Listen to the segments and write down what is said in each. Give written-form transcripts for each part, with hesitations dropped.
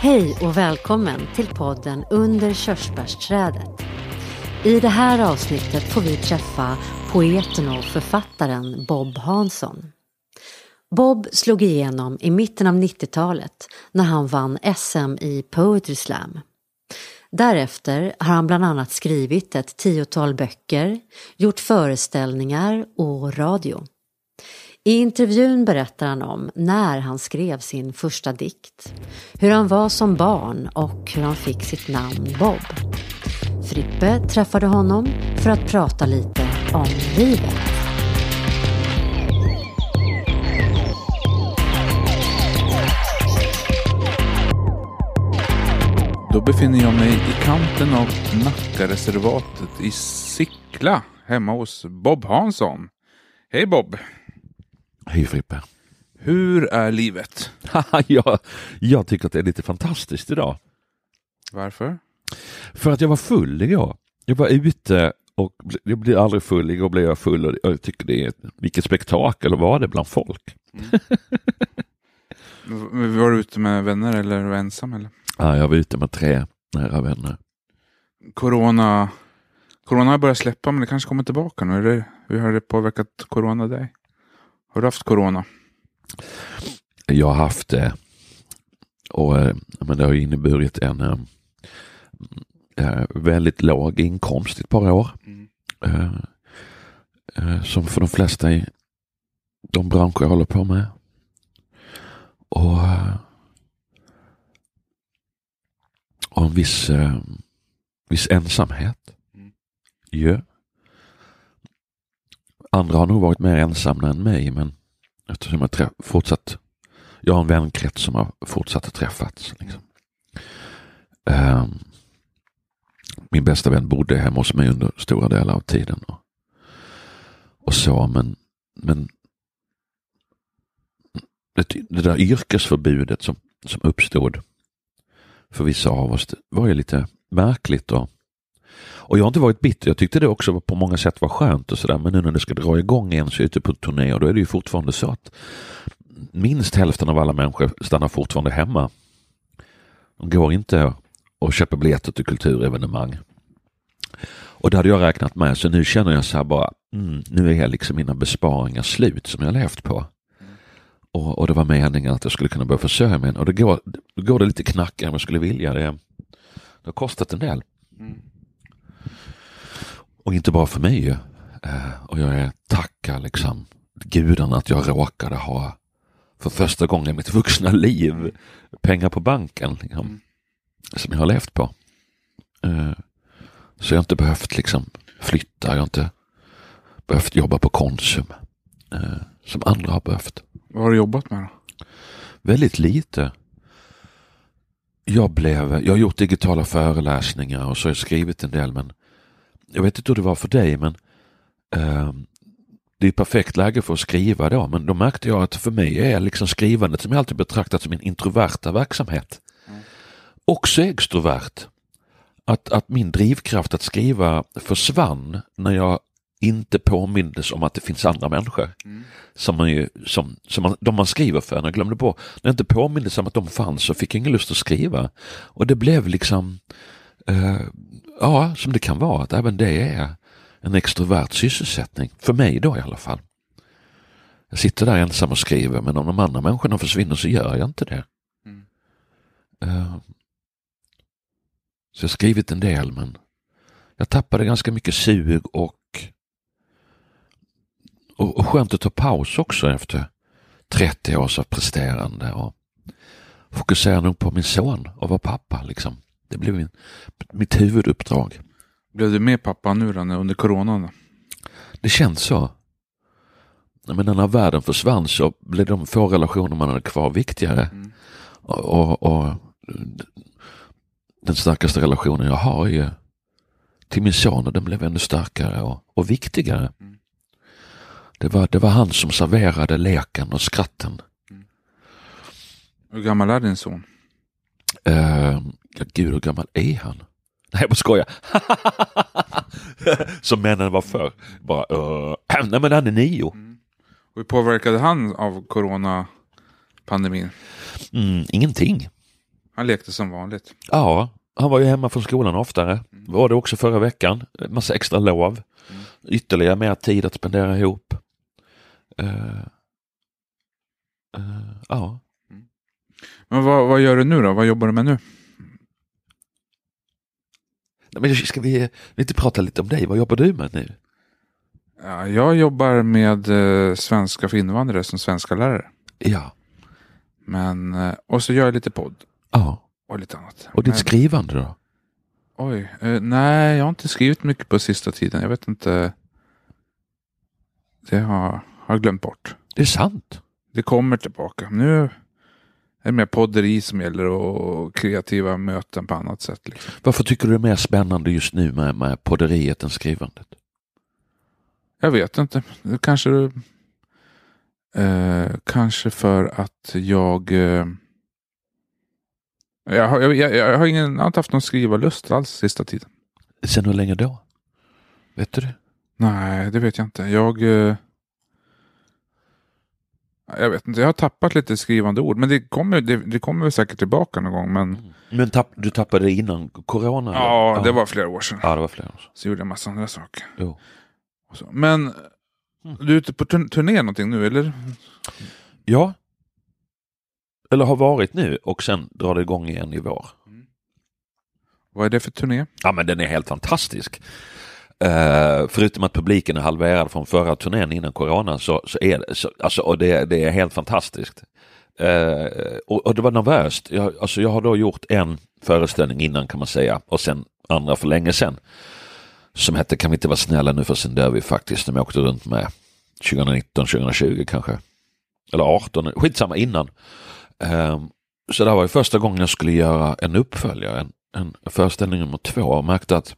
Hej och välkommen till podden Under körsbärsträdet. I det här avsnittet får vi träffa poeten och författaren Bob Hansson. Bob slog igenom i mitten av 90-talet när han vann SM i Poetry Slam. Därefter har han bland annat skrivit ett 10-tal böcker, gjort föreställningar och radio. I intervjun berättar han om när han skrev sin första dikt, hur han var som barn och hur han fick sitt namn Bob. Frippe träffade honom för att prata lite om livet. Då befinner jag mig i kanten av Nackareservatet i Sickla, hemma hos Bob Hansson. Hej Bob! Hej Frippe. Hur är livet? Jag tycker att det är lite fantastiskt idag. Varför? För att jag var full igår. Jag var ute och jag blir aldrig full. Igår blev jag full och jag tycker det är vilket spektakel var det bland folk. Var du ute med vänner eller var du ensam? Eller? Ja, jag var ute med 3 nära vänner. Corona har börjat släppa men det kanske kommer tillbaka nu. Hur har det påverkat corona dig? Har du haft corona? Jag har haft det. Och men det har inneburit en väldigt låg inkomst i ett par år. Som för de flesta i de branscher jag håller på med. Och en viss ensamhet. Ja. Andra har nog varit mer ensamma än mig, men eftersom jag har en vänkrets som har fortsatt att träffats. Liksom. Min bästa vän bodde hemma hos mig under stora delar av tiden. Och så, men det där yrkesförbudet som uppstod för vissa av oss, det var ju lite märkligt. Och jag har inte varit bitter. Jag tyckte det också på många sätt var skönt och sådär. Men nu när det ska dra igång igen så ute på turné, och då är det ju fortfarande så att minst hälften av alla människor stannar fortfarande hemma. De går inte och köper biljetter till kulturevenemang. Och det hade jag räknat med. Så nu känner jag så här bara, nu är liksom mina besparingar slut som jag levt på. Och det var meningen att jag skulle kunna börja försörja mig. Och då går det lite knackigare än jag skulle vilja. Det har kostat en del. Och inte bara för mig. Och jag tackar liksom gudarna att jag råkade ha för första gången i mitt vuxna liv pengar på banken. Liksom, som jag har levt på. Så jag har inte behövt liksom flytta. Jag har inte behövt jobba på Konsum. Som andra har behövt. Vad har du jobbat med då? Väldigt lite. Jag har gjort digitala föreläsningar och så har jag skrivit en del, men jag vet inte hur det var för dig, men det är perfekt läge för att skriva då, men då märkte jag att för mig är liksom skrivandet, som jag alltid betraktat som en introverta verksamhet, också extrovert. Att min drivkraft att skriva försvann när jag inte påmindes om att det finns andra människor de man skriver för. När jag glömde på, när jag inte påmindes om att de fanns, så fick jag ingen lust att skriva. Och det blev liksom som det kan vara, att även det är en extrovert sysselsättning. För mig då i alla fall. Jag sitter där ensam och skriver, men om de andra människorna försvinner så gör jag inte det. Så jag har skrivit en del, men jag tappade ganska mycket sug och skönt att ta paus också efter 30 års av presterande, och fokusera nog på min son och vara pappa liksom. Det blev mitt huvuduppdrag. Blev du med pappa nu då, under coronan? Det känns så. Men när världen försvann så blev de få relationer man hade kvar viktigare. Och den starkaste relationen jag har är till min son, och den blev ännu starkare och viktigare. Det var han som serverade leken och skratten. Hur gammal är din son? Gud, hur gammal är han? Nej, jag bara skojar. Som männen var för. Nej, men han är 9. Och hur påverkade han av coronapandemin? Ingenting. Han lekte som vanligt. Ja, han var ju hemma från skolan oftare. Var det också förra veckan. Massa extra lov. Ytterligare mer tid att spendera ihop. Ja. Men vad gör du nu då? Vad jobbar du med nu? Men ska vi inte prata lite om dig? Vad jobbar du med nu? Ja, jag jobbar med svenska för invandrare som svenska lärare. Ja. Men, och så gör jag lite podd. Ja. Och lite annat. Och ditt skrivande då? Oj, nej jag har inte skrivit mycket på sista tiden. Jag vet inte. Det har jag glömt bort. Det är sant. Det kommer tillbaka. Nu är det mer podderi som gäller och kreativa möten på annat sätt. Liksom. Varför tycker du det är mer spännande just nu med podderiet än skrivandet? Jag vet inte. Kanske för att jag har inte haft någon skrivarlust alls sista tiden. Sen hur länge då? Vet du det? Nej, det vet jag inte. Jag vet inte. Jag har tappat lite skrivande ord. Men det kommer väl säkert tillbaka någon gång. Men du tappade det innan corona? Ja, det var flera år sedan. Ja, det var flera år sedan. Så gjorde jag en massa andra saker. Jo. Men du är ute på turné någonting nu, eller? Ja. Eller har varit nu och sen drar det igång igen i vår. Vad är det för turné? Ja, men den är helt fantastisk. Förutom att publiken är halverad från förra turnén innan corona så är det alltså, och det är helt fantastiskt. Och det var nervöst. Jag har då gjort en föreställning innan kan man säga och sen andra för länge sedan som hette Kan vi inte vara snälla nu för sen dör vi faktiskt, som jag åkte runt med 2019, 2020 kanske. Eller 18, skitsamma innan. Så det var ju första gången jag skulle göra en uppföljare, en föreställning nummer 2 och märkte att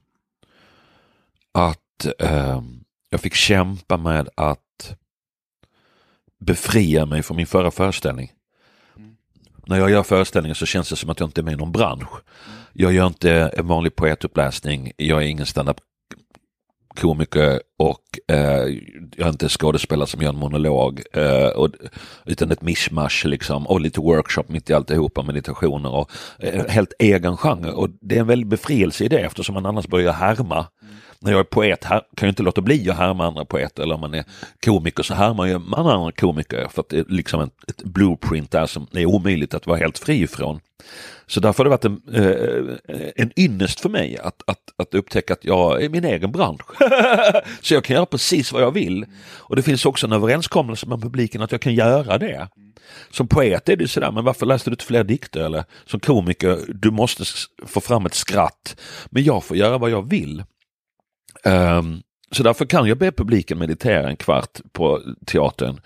jag fick kämpa med att befria mig från min förra föreställning. När jag gör föreställningen så känns det som att jag inte är med i någon bransch. Jag gör inte en vanlig poetuppläsning, jag är ingen stand-up komiker och jag är inte skådespelare som gör en monolog utan ett mishmash liksom, och lite workshop mitt i alltihopa, meditationer och helt egen genre, och det är en väldigt befrielse i det eftersom man annars börjar härma. När jag är poet kan jag inte låta bli att härma andra poeter, eller om man är komiker så härmar man andra komiker för att det är liksom ett blueprint där som är omöjligt att vara helt fri ifrån. Så därför har det varit en ynnest för mig att upptäcka att jag är min egen bransch. Så jag kan göra precis vad jag vill. Och det finns också en överenskommelse med publiken att jag kan göra det. Som poet är det sådär, men varför läste du inte fler dikter? Eller som komiker, du måste få fram ett skratt. Men jag får göra vad jag vill. Så därför kan jag be publiken meditera en kvart på teatern.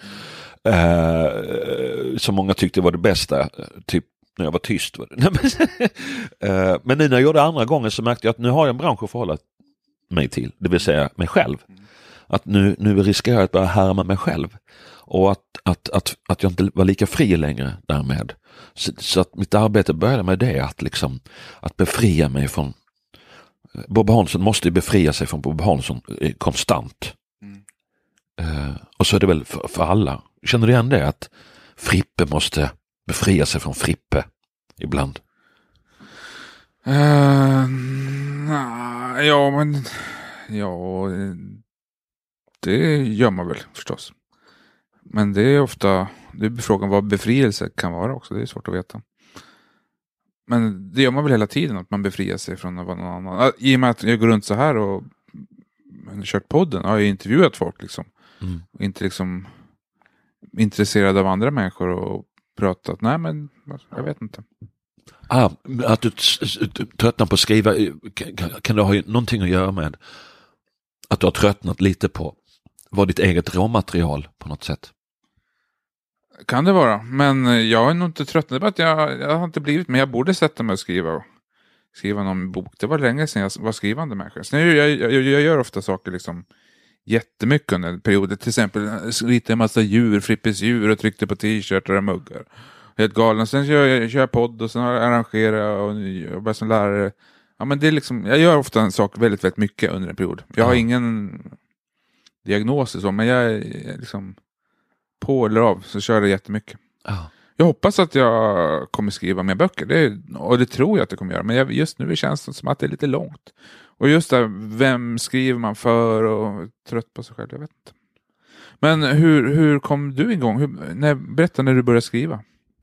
Som många tyckte var det bästa, typ när jag var tyst. Men nu när jag gjorde andra gången så märkte jag att nu har jag en bransch att förhålla mig till, det vill säga mig själv. Att nu riskerar jag att börja härma mig själv. Och att jag inte var lika fri längre därmed. Så att mitt arbete började med det, att befria mig från Bob Hansson måste ju befria sig från Bob Hansson konstant. Och så är det väl för alla. Känner du igen det? Att Frippe måste befria sig från Frippe ibland? Det gör man väl förstås. Men det är ofta, det är frågan vad befrielse kan vara också. Det är svårt att veta. Men det gör man väl hela tiden, att man befriar sig från någon annan. I och med att jag går runt så här och kört podden, har jag intervjuat folk liksom. Och inte liksom intresserad av andra människor och pratat. Nej, men jag vet inte. Att du tröttnar på att skriva, kan det ha någonting att göra med att du har tröttnat lite på vad ditt eget råmaterial på något sätt? Kan det vara, men jag är nog inte trött. Det är bara att jag har inte blivit, men jag borde sätta mig och skriva någon bok. Det var länge sedan jag var skrivande människa. Så jag gör ofta saker liksom jättemycket under perioder. Till exempel ritade en massa djur, Frippes djur, och tryckte på t-shirtar och muggar. Helt galen. Sen kör jag podd och sen arrangerar och jobbar som lärare. Ja, men det är liksom, jag gör ofta en sak väldigt, väldigt mycket under en period. Jag har ingen diagnos så, men jag är liksom på eller av så kör det jättemycket. Jag hoppas att jag kommer skriva mer böcker. Och det tror jag att det kommer göra. Men just nu känns det som att det är lite långt. Och just där, vem skriver man för och trött på sig själv, jag vet inte. Men hur kom du igång? Berätta när du började skriva.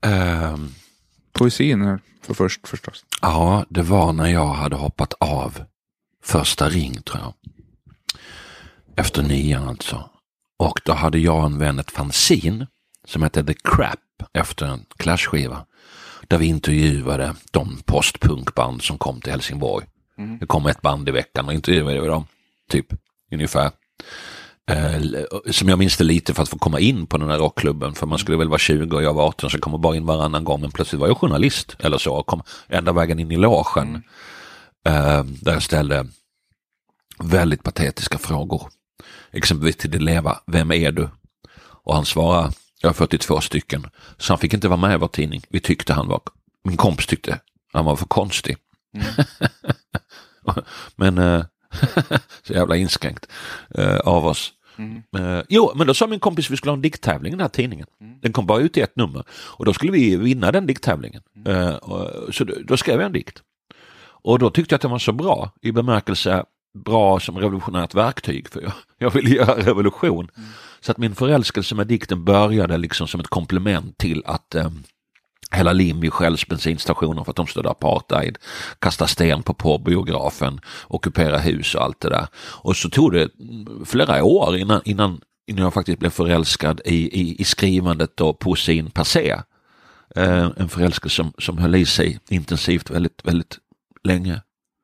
Poesin förstås. Ja, det var när jag hade hoppat av första ring, tror jag. Efter 9 alltså. Och då hade jag en vän ett fanzine som hette The Crap efter en Clash-skiva. Där vi intervjuade de postpunkband som kom till Helsingborg. Det kom ett band i veckan och intervjuade vi dem. Typ, ungefär. Som jag minns det lite för att få komma in på den här rockklubben. För man skulle väl vara 20 och jag var 18, så kom jag bara in varannan gång. Men plötsligt var jag journalist eller så. Och kom ända vägen in i logen. Där jag ställde väldigt patetiska frågor. Exempelvis till Leva, vem är du? Och han svarade, jag har 42 stycken. Så han fick inte vara med i vår tidning. Min kompis tyckte han var för konstig. Men så jävla inskränkt av oss. Men då sa min kompis vi skulle ha en dikttävling i den här tidningen. Den kom bara ut i ett nummer. Och då skulle vi vinna den dikttävlingen. Så då skrev jag en dikt. Och då tyckte jag att den var så bra, i bemärkelse bra som revolutionärt verktyg, för jag ville göra revolution. Så att min förälskelse med dikten började liksom som ett komplement till att hälla lim vid Shells bensinstationer för att de stödde apartheid, kasta sten på biografen, ockupera hus och allt det där. Och så tog det flera år innan jag faktiskt blev förälskad i skrivandet och poesin per se. En förälskelse som höll i sig intensivt väldigt, väldigt länge.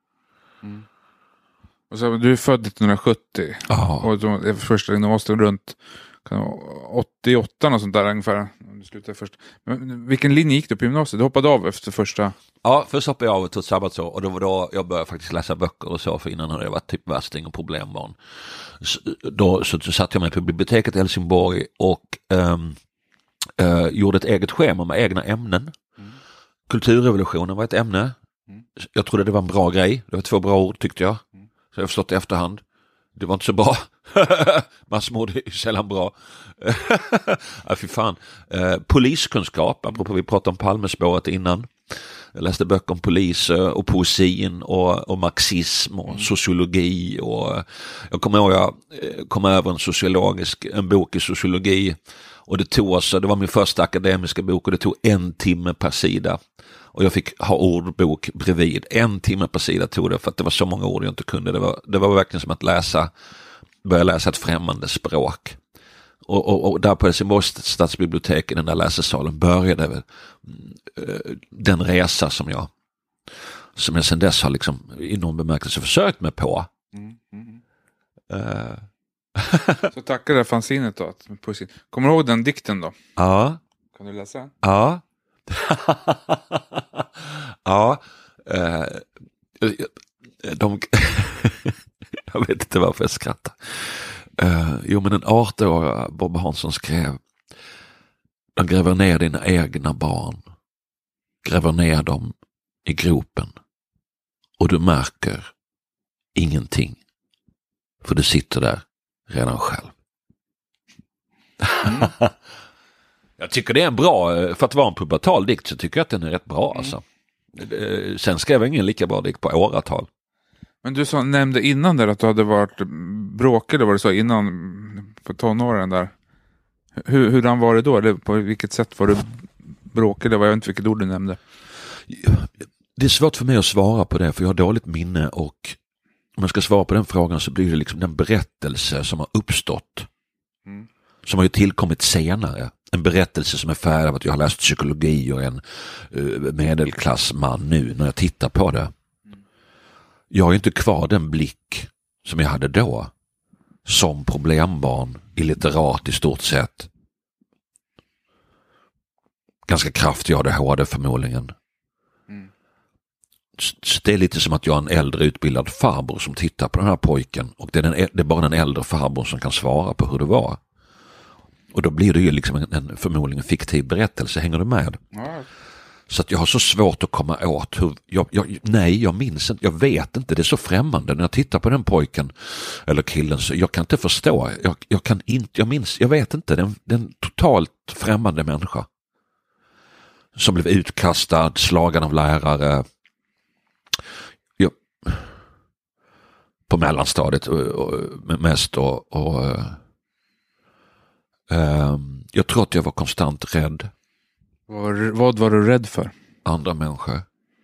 Och så, du är född 1970. Och det första måste runt 88 och sånt där ungefär. Du slutade först. Men vilken linje gick du på gymnasiet? Du hoppade av efter första? Ja, först hoppade jag av och tog ett sabbatsår. Och det var då jag började faktiskt läsa böcker och så. För innan hade jag varit typ värsting och problembarn. Så satt jag med på biblioteket i Helsingborg och gjorde ett eget schema med egna ämnen. Kulturrevolutionen var ett ämne. Jag trodde det var en bra grej. Det var 2 bra ord tyckte jag. Så jag har förstått i efterhand. Det var inte så bra. Massmord är sällan bra. Ja, fy fan. Poliskunskap, apropå vi pratade om Palmespåret innan. Jag läste böcker om polis och poesin och marxism och sociologi. Och jag kommer ihåg jag kom över en bok i sociologi. Och det var min första akademiska bok och det tog 1 timme per sida. Och jag fick ha ordbok bredvid. 1 timme per sida tog det för att det var så många ord jag inte kunde. Det var verkligen som att börja läsa ett främmande språk. Och där på Helsingborgs stadsbibliotek i den där läsesalen började den resa som jag sedan dess har liksom i någon bemärkelse försökt mig på. Så tackar det fanzinet då. Kommer du ihåg den dikten då? Ja. Kan du läsa? Ja. Ja. Jag vet inte varför jag skrattar. Men den 18-åriga Bob Hansson skrev: de gräver ner dina egna barn, gräver ner dem i gropen och du märker ingenting för du sitter där redan själv. Jag tycker det är en bra, för att vara en pubertal dikt så tycker jag att den är rätt bra alltså. Sen skrev jag ingen lika bra dikt på åratal. Men du nämnde innan där att du hade varit bråkig, eller var det så innan på tonåren där? Hur var det då? Eller på vilket sätt var du bråkig? Det var jag inte vilket ord du nämnde. Det är svårt för mig att svara på det för jag har dåligt minne och om jag ska svara på den frågan så blir det liksom den berättelse som har uppstått. Som har ju tillkommit senare. En berättelse som är färdig av att jag har läst psykologi och en medelklassman nu när jag tittar på det. Jag har inte kvar den blick som jag hade då. Som problembarn, illiterat i stort sett. Ganska kraftig ADHD förmodligen. Så det är lite som att jag är en äldre utbildad farbror som tittar på den här pojken. Och det är bara den äldre farbror som kan svara på hur det var. Och då blir det ju liksom en förmodligen fiktiv berättelse. Hänger du med? Ja. Så att jag har så svårt att komma åt hur... jag minns inte. Jag vet inte. Det är så främmande. När jag tittar på den pojken eller killen så jag kan inte förstå. Jag vet inte. Det är en totalt främmande människa. som blev utkastad, slagen av lärare. På mellanstadiet mest jag tror att jag var konstant rädd. Vad var du rädd för? Andra människor.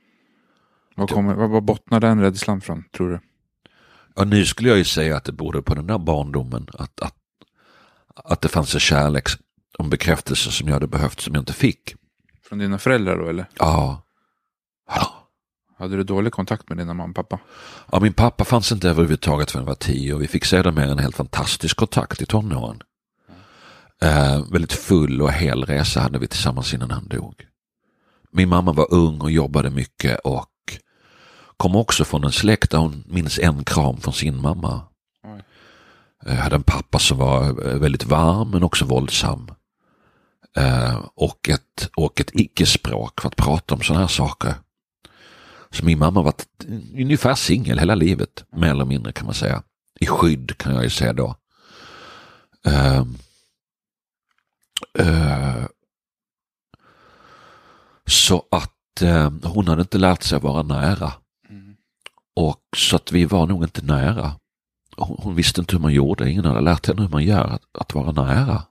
Vad bottnar den rädslan från, tror du? Ja, nu skulle jag ju säga att det borde på den där barndomen att det fanns en kärlek och en bekräftelse som jag hade behövt som jag inte fick. Från dina föräldrar då, eller? Ja. Hade du dålig kontakt med dina mamma och pappa? Ja, min pappa fanns inte överhuvudtaget förrän jag var 10 och vi fick sedan med en helt fantastisk kontakt i tonåren. Väldigt full och hel resa hade vi tillsammans innan han dog. Min mamma var ung och jobbade mycket och kom också från en släkt där hon minns en kram från sin mamma. Jag hade en pappa som var väldigt varm men också våldsam. Och ett icke-språk för att prata om sådana här saker. Så min mamma var ungefär singel hela livet, mer eller mindre kan man säga. I skydd kan jag ju säga då. Så att hon hade inte lärt sig att vara nära. Och så att vi var nog inte nära. Hon visste inte hur man gjorde. Ingen hade lärt henne hur man gör att vara nära.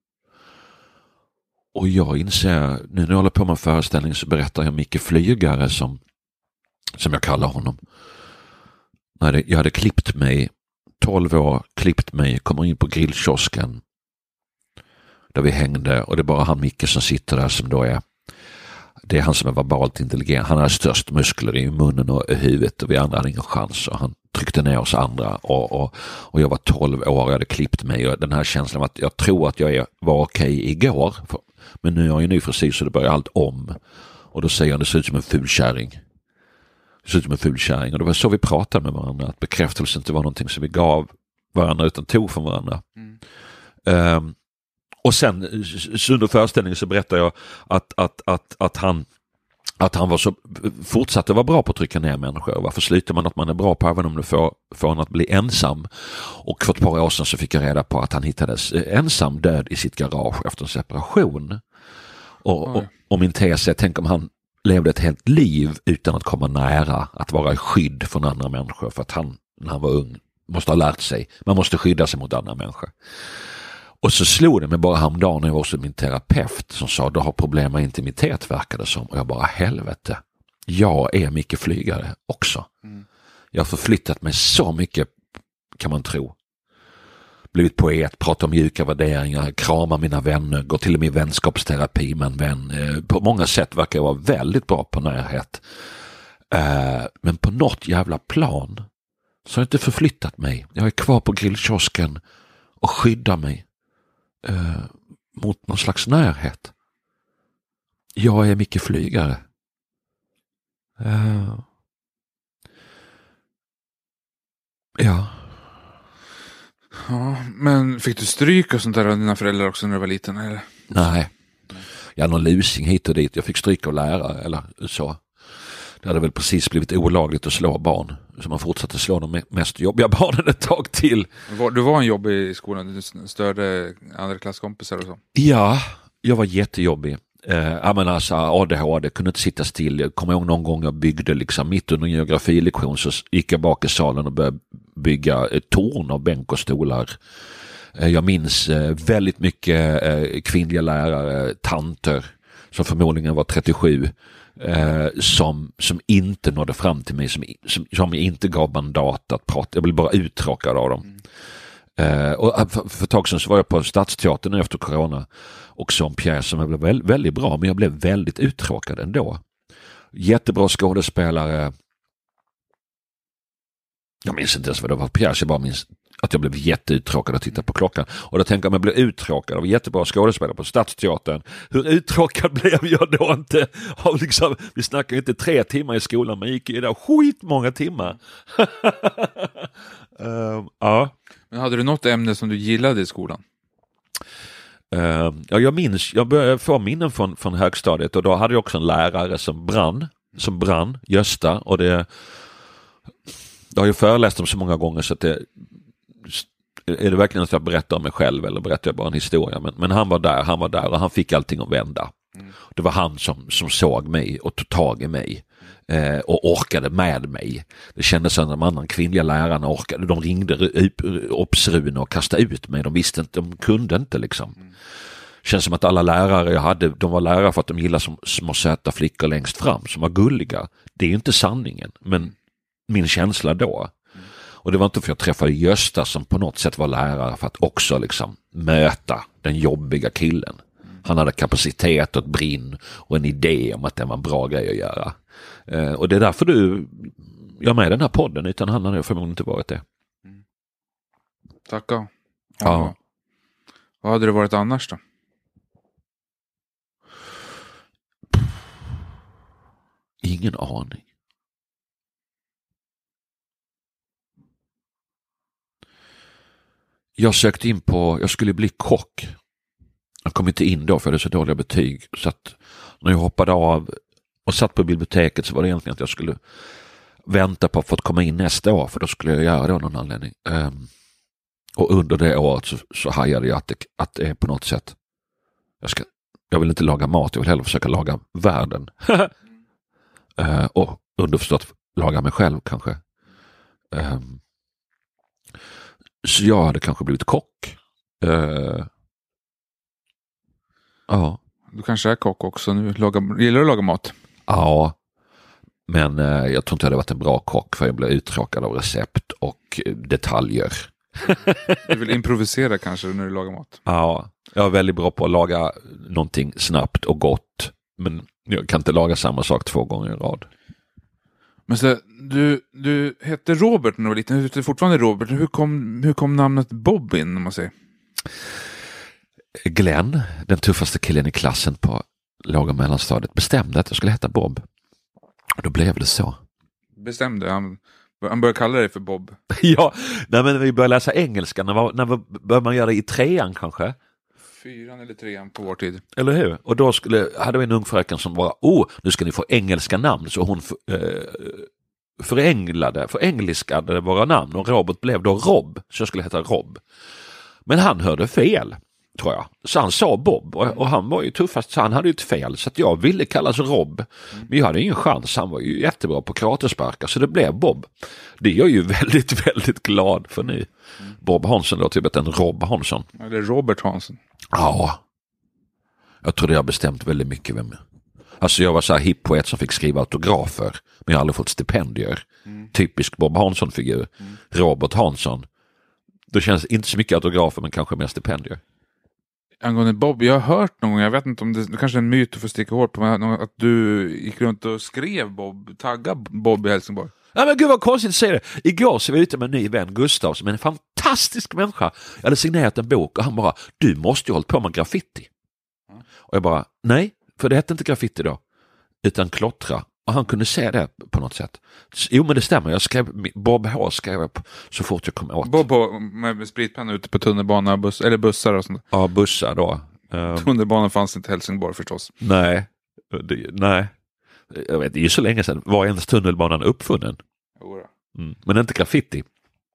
Och jag inser, nu när jag håller på med en föreställning så berättar jag Micke Flygare som jag kallar honom. Jag hade klippt mig, 12 år, klippt mig, kommer in på grillkiosken där vi hängde och det är bara han Micke som sitter där som då det är han som är verbalt intelligent. Han har störst muskler i munnen och i huvudet och vi andra hade ingen chans och han tryckte ner oss andra och jag var 12 år, jag hade klippt mig och den här känslan av att jag tror att jag var okej igår men nu är jag ju ny frisyr så det börjar allt om och då säger han det ser ut som en fulkärring. Och det var så vi pratade med varandra att bekräftelse inte var någonting som vi gav varandra utan tog från varandra. Och sen under föreställningen så berättar jag att han var så fortsatte vara bra på att trycka ner människor. Varför slutar man att man är bra på även om du får en att bli ensam? Och för ett par år sedan så fick jag reda på att han hittades ensam död i sitt garage efter en separation. Och min tes är, tänk om han levde ett helt liv utan att komma nära, att vara i skydd från andra människor för att han, när han var ung, måste ha lärt sig. Man måste skydda sig mot andra människor. Och så slog det mig bara häromdagen när jag var hos min terapeut som sa, du har problem med intimitet verkade som. Och jag bara, helvete. Jag är Micke Flygare också. Jag har förflyttat mig så mycket, kan man tro. Blivit poet, pratat om mjuka värderingar, krama mina vänner, går till och med i vänskapsterapi med en vän. På många sätt verkar jag vara väldigt bra på närhet. Men på något jävla plan så har jag inte förflyttat mig. Jag är kvar på grillkiosken och skyddar mig mot någon slags närhet. Jag är Micke Flygare. Ja. Ja, men fick du stryk och sånt där av dina föräldrar också när du var liten? Eller? Nej. Jag hade någon lusing hit och dit. Jag fick stryk av lärare eller så. Det hade väl precis blivit olagligt att slå barn. Så man fortsatte slå de mest jobbiga barnen ett tag till. Du var en jobbig i skolan? Du störde andra klasskompisar och så? Ja, jag var jättejobbig. Men alltså ADHD, kunde inte sitta still. Jag kommer ihåg någon gång jag byggde liksom mitt under en geografilektion så gick jag bak i salen och började bygga ett torn av bänk och stolar. Jag minns väldigt mycket kvinnliga lärare, tanter som förmodligen var 37 som inte nådde fram till mig, som inte gav mandat att prata. Jag blev bara uttråkad av dem. Och för ett tag sedan så var jag på Stadsteatern efter corona och såg en pjäs som blev väldigt bra, men jag blev väldigt uttråkad ändå. Jättebra skådespelare. Jag minns inte ens vad det var pjäs, jag bara minns att jag blev jätteuttråkad att titta på klockan. Och då tänker jag, om jag blev uttråkad av jättebra skådespelare på Stadsteatern, hur uttråkad blev jag då inte av liksom, vi snackar inte 3 timmar i skolan, man gick i där skitmånga timmar. Ja. Men hade du något ämne som du gillade i skolan? Ja, jag började få minnen från högstadiet och då hade jag också en lärare som brann, Gösta, och det har jag föreläst om så många gånger så att är det verkligen att jag berättar om mig själv eller berättar jag bara en historia, men han var där och han fick allting att vända. Det var han som såg mig och tog tag i mig och orkade med mig. Det kändes som att de andra kvinnliga lärarna orkade. De ringde upp Rune och kastade ut mig. De visste inte, de kunde inte liksom. Känns som att alla lärare jag hade, de var lärare för att de gillar som små söta flickor längst fram som var gulliga. Det är ju inte sanningen, men min känsla då. Och det var inte för att jag träffade Gösta som på något sätt var lärare för att också liksom möta den jobbiga killen. Han hade kapacitet och ett brinn och en idé om att det var en bra grej att göra. Och det är därför du gör med den här podden, utan han hade förmodligen inte varit det. Tackar. Ja. Vad hade det varit annars då? Ingen aning. Jag sökte in jag skulle bli kock. Jag kom inte in då för det är så dåliga betyg. Så att när jag hoppade av och satt på biblioteket så var det egentligen att jag skulle vänta på att få komma in nästa år, för då skulle jag göra det av någon anledning. Och under det året så hajade jag att det är på något sätt jag vill inte laga mat, jag vill hellre försöka laga världen. Och underförstått laga mig själv kanske. Så jag hade kanske blivit kock. Ja. Du kanske är kock också nu. Gillar du att laga mat? Ja. Men jag tror inte jag hade varit en bra kock, för jag blev uttråkad av recept och detaljer. Du vill improvisera kanske när du lagar mat? Ja, jag är väldigt bra på att laga någonting snabbt och gott. Men jag kan inte laga samma sak 2 gånger i rad. Men så, du hette Robert när du var liten. Du heter fortfarande Robert. Hur kom namnet Bob in, om man säger? Glenn, den tuffaste killen i klassen på låg- och mellanstadiet, bestämde att jag skulle heta Bob. Och då blev det så. Bestämde? Han började kalla dig för Bob. Ja, men vi började läsa engelska. När började man göra det i 3:an kanske? 4:an eller 3:an på vår tid. Eller hur? Och då hade vi en ung fröken som var, nu ska ni få engelska namn. Så hon förengelskade våra namn. Och Robert blev då Rob. Så jag skulle heta Rob. Men han hörde fel, tror jag. Så han sa Bob. Och han var ju tuffast, så han hade ju ett fel. Så att jag ville kallas Rob. Men jag hade ingen chans. Han var ju jättebra på karatesparkar. Så det blev Bob. Det är jag ju väldigt, väldigt glad för nu. Bob Hansson låter typ en Rob Hansson. Eller Robert Hansson. Ja. Jag tror det har bestämt väldigt mycket vem. Alltså jag var så här hippoet som fick skriva autografer. Men jag har aldrig fått stipendier. Typisk Bob Hansson-figur. Robert Hansson. Då känns inte så mycket autografer, men kanske mer stipendier. Angående Bob, jag har hört någon gång, jag vet inte om det kanske är en myt att få sticka hårt på, att du gick runt och skrev Bob, tagga Bob i Helsingborg. Ja, men gud vad konstigt att säga det. Igår så var jag ute med en ny vän, Gustav, som är en fantastisk människa. Jag hade signerat en bok och han bara, du måste ju hålla på med graffiti. Och jag bara, nej, för det hette inte graffiti då, utan klottra. Och han kunde se det på något sätt. Jo, men det stämmer. Jag skrev Bob H skrev jag så fort jag kom åt. Bob H med spritpenna ute på tunnelbana eller bussar och sånt. Ja, bussar då. Tunnelbanan fanns inte i Helsingborg förstås. Nej. Nej. Jag vet, det är ju så länge sedan. Var ens tunnelbanan uppfunnen? Men inte graffiti.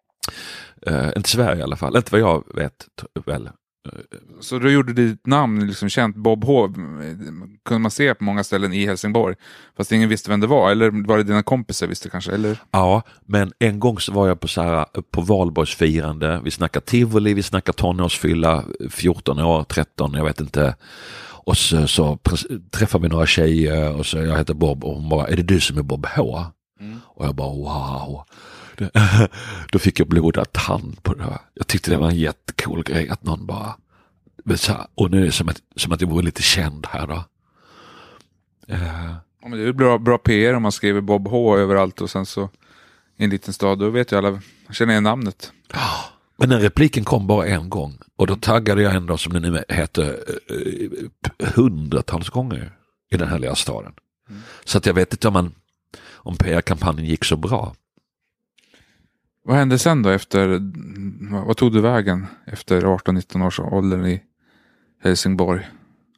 Inte Sverige i alla fall. Inte vad jag vet väl. Så då gjorde ditt namn liksom känt. Bob H kunde man se på många ställen i Helsingborg, fast ingen visste vem det var, eller var det dina kompisar visste kanske, eller? Ja, men en gång så var jag på valborgsfirande. Vi snackar tivoli, vi snackar tonårsfylla, 14 år, 13, jag vet inte. Och så träffade vi några tjejer och så jag heter Bob och hon bara, är det du som är Bob H? Och jag bara, wow. Då fick jag blodad tand på det. Jag tyckte det var en jättecool grej att någon bara, och nu är det som att jag vore lite känd här då. Ja, men det är ju bra PR om man skriver Bob H överallt och sen så i en liten stad, då vet ju alla, känner jag namnet. Men den repliken kom bara en gång och då taggade jag ändå, som det nu heter, 100-tals gånger i den här lilla staden. Så att jag vet inte om PR-kampanjen gick så bra. Vad hände sen då vad tog du vägen efter 18-19 års åldern i Helsingborg?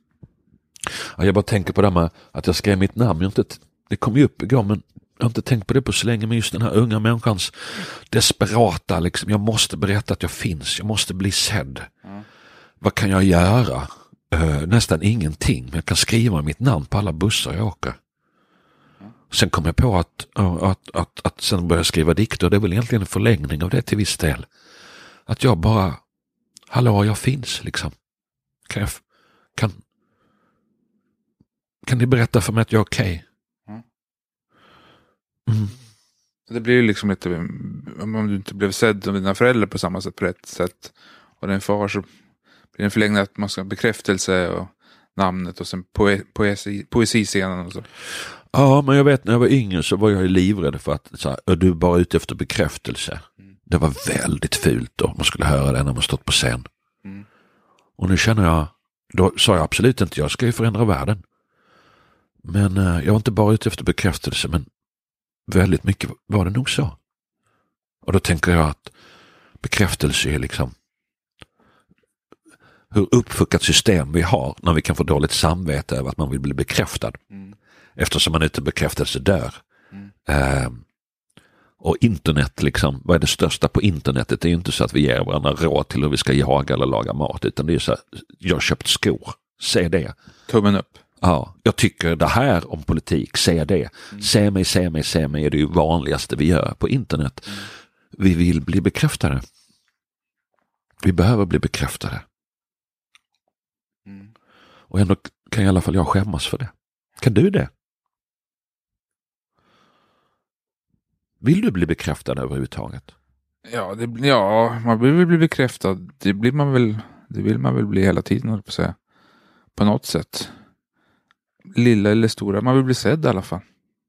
Ja, jag bara tänker på det med att jag skrev mitt namn. Det kom ju upp igår, men jag har inte tänkt på det på så länge, men just den här unga människans desperata, liksom, jag måste berätta att jag finns, jag måste bli sedd. Vad kan jag göra? nästan ingenting. Men jag kan skriva mitt namn på alla bussar jag åker. Sen kom jag på att sen börja skriva dikter. Det är väl egentligen en förlängning av det till viss del. Att jag bara, hallå, jag finns liksom. Kan ni berätta för mig att jag är okej? Det blir ju liksom lite, om du inte blev sedd av dina föräldrar på samma sätt, på rätt sätt, och din far, så blir det en förlängning att man ska ha bekräftelse och namnet och sen poesiscenen och så. Ja, men jag vet när jag var yngre så var jag livrädd för att så här, är du bara ute efter bekräftelse. Det var väldigt fult då man skulle höra det när man stått på scen. Och nu känner jag, då sa jag absolut inte, jag ska ju förändra världen. Men jag var inte bara ute efter bekräftelse, men väldigt mycket var det nog så. Och då tänker jag att bekräftelse är liksom hur uppfuckat system vi har när vi kan få dåligt samvete över att man vill bli bekräftad. Eftersom man inte bekräftelse dör. Och internet liksom, vad är det största på internetet? Det är ju inte så att vi ger varandra råd till hur vi ska jaga eller laga mat, utan det är så här, jag har köpt skor, se det. Tummen upp. Ja, jag tycker det här om politik, se det. Se mig är det ju vanligaste vi gör på internet. Vi vill bli bekräftade. Vi behöver bli bekräftade. Och ändå kan i alla fall jag skämmas för det. Kan du det? Vill du bli bekräftad överhuvudtaget? Ja, man vill bli bekräftad. Det vill man väl bli hela tiden, på att säga. På något sätt. Lilla eller stora, man vill bli sedd i alla fall.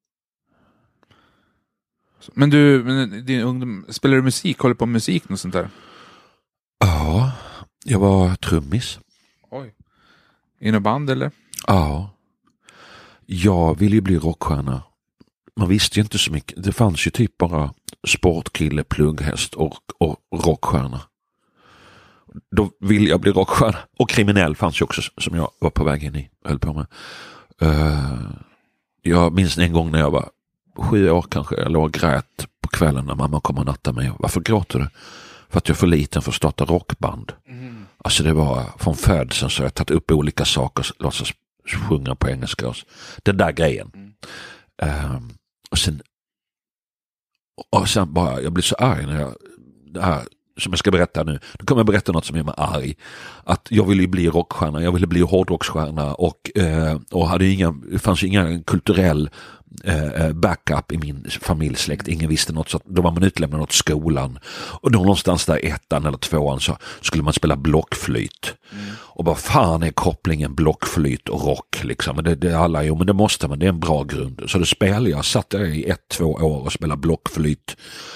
Men din ungdom, spelar du musik? Håller på med musik och sånt där? Ja, jag var trummis. Oj. I något band eller? Ja. Jag ville ju bli rockstjärna. Man visste ju inte så mycket. Det fanns ju typ bara sportkille, plugghäst och rockstjärna. Då ville jag bli rockstjärna. Och kriminell fanns ju också, som jag var på väg in i. Höll på med. Jag minns en gång när jag var 7 år kanske. Jag låg och grät på kvällen när mamma kom och nattade mig. Varför gråter du? För att jag är för liten för att starta rockband. Alltså det var från födseln så jag tagit upp olika saker. Låtsas sjunga på engelska. Den där grejen. Och sen bara, jag blir så arg när det här som jag ska berätta nu. Då kommer jag berätta något som gör mig arg. Att jag ville bli rockstjärna, jag ville bli hårdrocksstjärna och det fanns ju ingen kulturell backup i min familjesläkt. Ingen visste något, så då var man utlämnad åt skolan. Och då någonstans där 1:an eller 2:an så skulle man spela blockflyt. Och vad fan är kopplingen blockflyt och rock liksom? Men det alla, jo men det måste man, det är en bra grund. Så det spelade jag, satt där i 1-2 år och spelade blockflyt.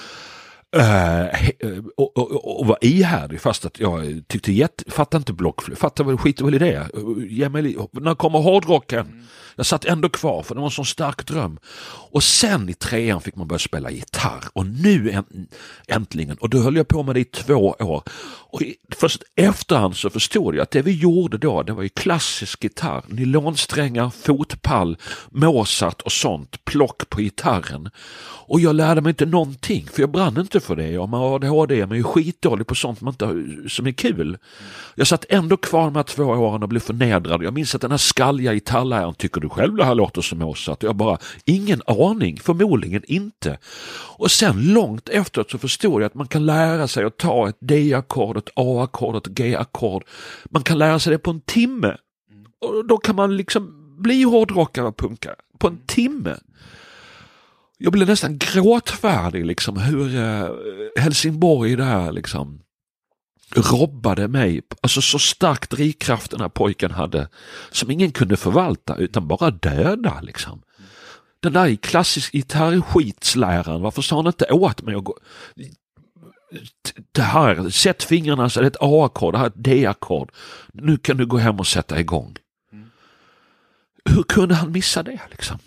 Och var ihärdig fast att jag tyckte fattade inte blockflyt, fattade väl skit väl i det. När kommer hårdrocken? Jag satt ändå kvar för det var en sån stark dröm. Och sen i 3:an fick man börja spela gitarr. Och nu äntligen, och då höll jag på med det i 2 år. Och först efterhand så förstod jag att det vi gjorde då, det var ju klassisk gitarr, nylonsträngar, fotpall, Mozart och sånt, plock på gitarren. Och jag lärde mig inte någonting, för jag brann inte för det. Jag har ADHD, men är skitdålig på sånt som är kul. Jag satt ändå kvar de här 2 åren och blev förnedrad. Jag minns att den här skalliga gitarrläraren, tycker du själv det här låter som Mozart? Jag bara, ingen aning, förmodligen inte. Och sen långt efteråt så förstod jag att man kan lära sig att ta ett D-ackord, ett A-ackord, ett G-ackord. Man kan lära sig det på en timme. Och då kan man liksom bli hårdrockare och punkare på en timme. Jag blev nästan gråtfärdig liksom hur Helsingborg där liksom robbade mig. Alltså så stark drivkraft den här pojken hade som ingen kunde förvalta utan bara döda liksom. Den där klassisk gitarrskitsläraren, varför sa han inte åt mig att gå? Det här, sätt fingrarna så är det ett A-ackord, det här är ett D-ackord. Nu kan du gå hem och sätta igång. Hur kunde han missa det liksom?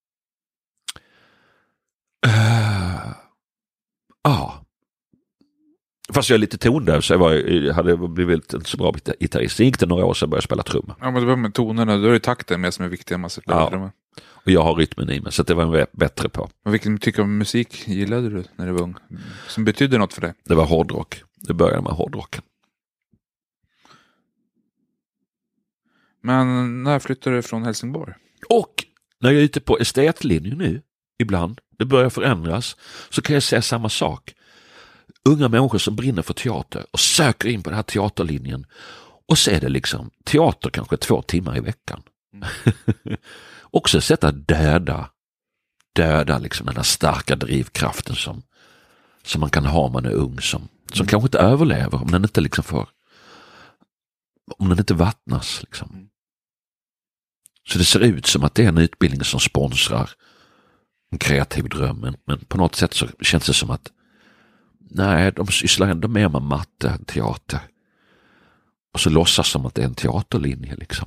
Ja. Fast jag är lite tondöv så jag hade blivit en så bra gitarrist. Det gick det några år sedan jag började spela trumma. Ja, men det var med tonerna, då är det takten med som är viktiga. Och jag har rytmen i mig så det var jag bättre på. Och vilken typ av musik gillade du när du var ung? Som betydde något för dig? Det var hårdrock. Det började med hårdrocken. Men när flyttade du från Helsingborg? Och när jag är ute på estetlinjen nu, ibland, det börjar förändras, så kan jag säga samma sak. Unga människor som brinner för teater och söker in på den här teaterlinjen. Och så är det liksom teater kanske 2 timmar i veckan. Också sätta döda liksom den här starka drivkraften som man kan ha om man är ung, som kanske inte överlever om den inte liksom om den inte vattnas liksom. Så det ser ut som att det är en utbildning som sponsrar en kreativ dröm, men på något sätt så känns det som att nej, de sysslar ändå mer med matte än teater. Och så låtsas som att det är en teaterlinje liksom.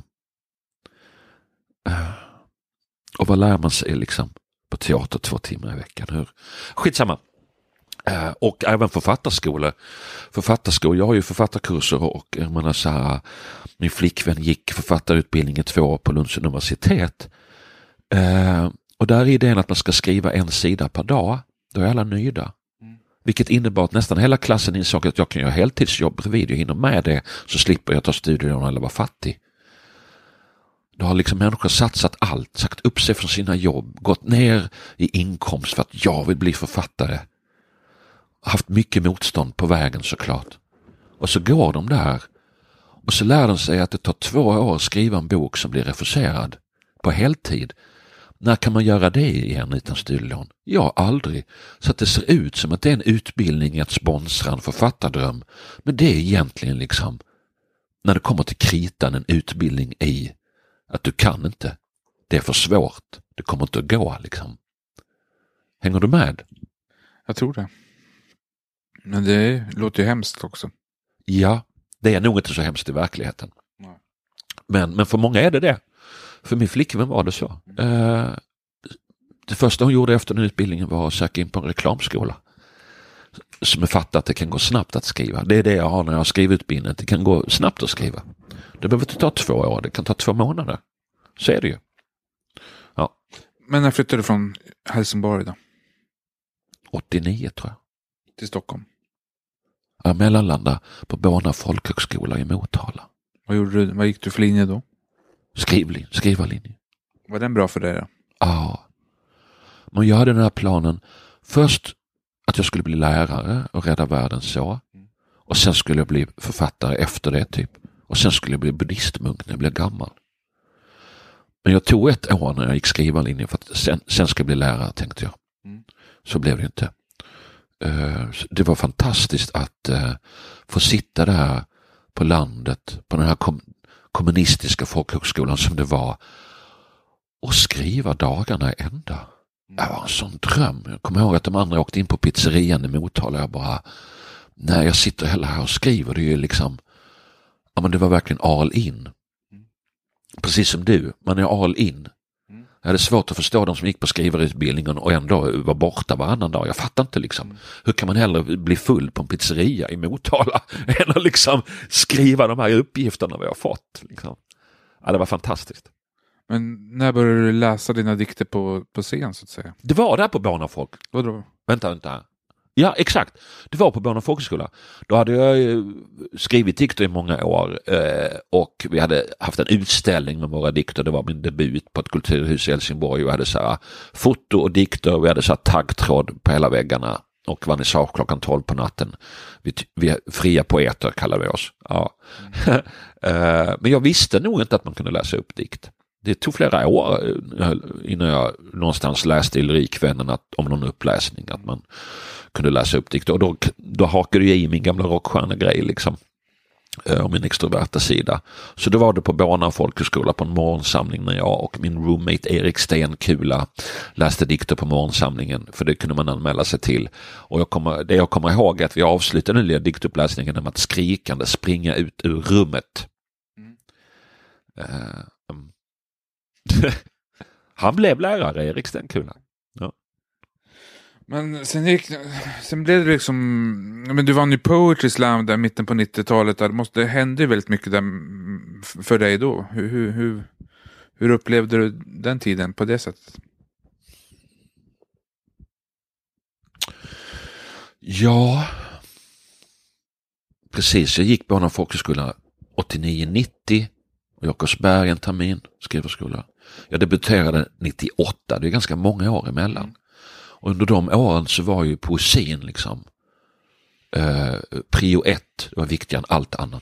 Och vad lär man sig liksom på teater 2 timmar i veckan? Skitsamma. Och även författarskolor. Jag har ju författarkurser och jag menar så här, min flickvän gick författarutbildningen 2 år på Lunds universitet. Och där är idén att man ska skriva 1 sida per dag. Då är alla nöjda. Vilket innebar att nästan hela klassen insåg att jag kan göra heltidsjobb bredvid och hinner med det, så slipper jag ta studielån eller vara fattig. Då har liksom människor satsat allt, sagt upp sig från sina jobb, gått ner i inkomst för att jag vill bli författare. Haft mycket motstånd på vägen såklart. Och så går de där och så lär de sig att det tar 2 år att skriva en bok som blir refuserad på heltid. När kan man göra det igen utan studielån? Ja, aldrig. Så att det ser ut som att det är en utbildning att sponsra en författardröm. Men det är egentligen liksom, när det kommer till kritan, en utbildning i att du kan inte. Det är för svårt. Det kommer inte att gå liksom. Hänger du med? Jag tror det. Men det låter ju hemskt också. Ja, det är nog inte så hemskt i verkligheten. Men för många är det. För min flickvän var det så. Det första hon gjorde efter den utbildningen var att söka in på en reklamskola. Som är fattat att det kan gå snabbt att skriva. Det är det jag har när jag har skrivit utbildningen. Det kan gå snabbt att skriva. Det behöver inte ta 2 år. Det kan ta 2 månader. Så är det ju. Ja. Men när flyttade du från Helsingborg då? 89 tror jag. Till Stockholm? Jag mellanlandade på Bona folkhögskola i Motala. Vad gick du för linje då? Skrivarlinje. Var den bra för dig då? Ja. Men jag hade den här planen. Först att jag skulle bli lärare och rädda världen så. Och sen skulle jag bli författare efter det typ. Och sen skulle jag bli buddhistmunk när jag blev gammal. Men jag tog 1 år när jag gick skrivarlinjen för att sen ska jag bli lärare, tänkte jag. Så blev det inte. Det var fantastiskt att få sitta där på landet, på den här kommunistiska folkhögskolan som det var, och skriva dagarna i ända. Det var en sån dröm. Jag kommer ihåg att de andra åkte in på pizzerian i Motala. Jag bara, nej, jag sitter hela här och skriver. Det är ju liksom, ja, men det var verkligen all in. Precis som du, man är all in. Jag hade svårt att förstå de som gick på skrivarutbildningen och ändå var borta varannan dag. Jag fattar inte liksom. Hur kan man hellre bli full på en pizzeria i Motala än att liksom skriva de här uppgifterna vi har fått. Liksom. Ja, det var fantastiskt. Men när började du läsa dina dikter på scen så att säga? Det var där på Bona Folk. Vadå? Vänta. Ja, exakt. Det var på Bona Folkhögskola. Då hade jag skrivit dikter i många år och vi hade haft en utställning med våra dikter. Det var min debut på ett kulturhus i Helsingborg. Vi hade så här foto och dikter. Vi hade så här taggtråd på hela väggarna och vernissage klockan 12 på natten. Vi fria poeter kallade vi oss. Ja. Men jag visste nog inte att man kunde läsa upp dikt. Det tog flera år innan jag någonstans läste i Lyrikvännen om någon uppläsning att man kunde läsa upp dikter. Och då hakade jag i min gamla rockstjärnegrej liksom. Om min extroverta sida. Så då var det på Bona folkhögskola på en morgonsamling när jag och min roommate Erik Stenkula läste dikter på morgonsamlingen. För det kunde man anmäla sig till. Och jag kommer ihåg att vi avslutade den lilla diktuppläsningen med att skrikande springa ut ur rummet. Han blev lärare, Erik Stenkula. Ja. Men sen blev det liksom, men du vann ju Poetry Slam där i mitten på 90-talet. Det hände väldigt mycket där för dig då. Hur upplevde du den tiden på det sättet? Ja, precis. Jag gick på en folkhögskola 89-90 och Jakobsberg en termin, skrivarskola. Jag debuterade 98, det är ganska många år emellan. Och under de åren så var ju poesin liksom prio 1, det var viktigare än allt annat.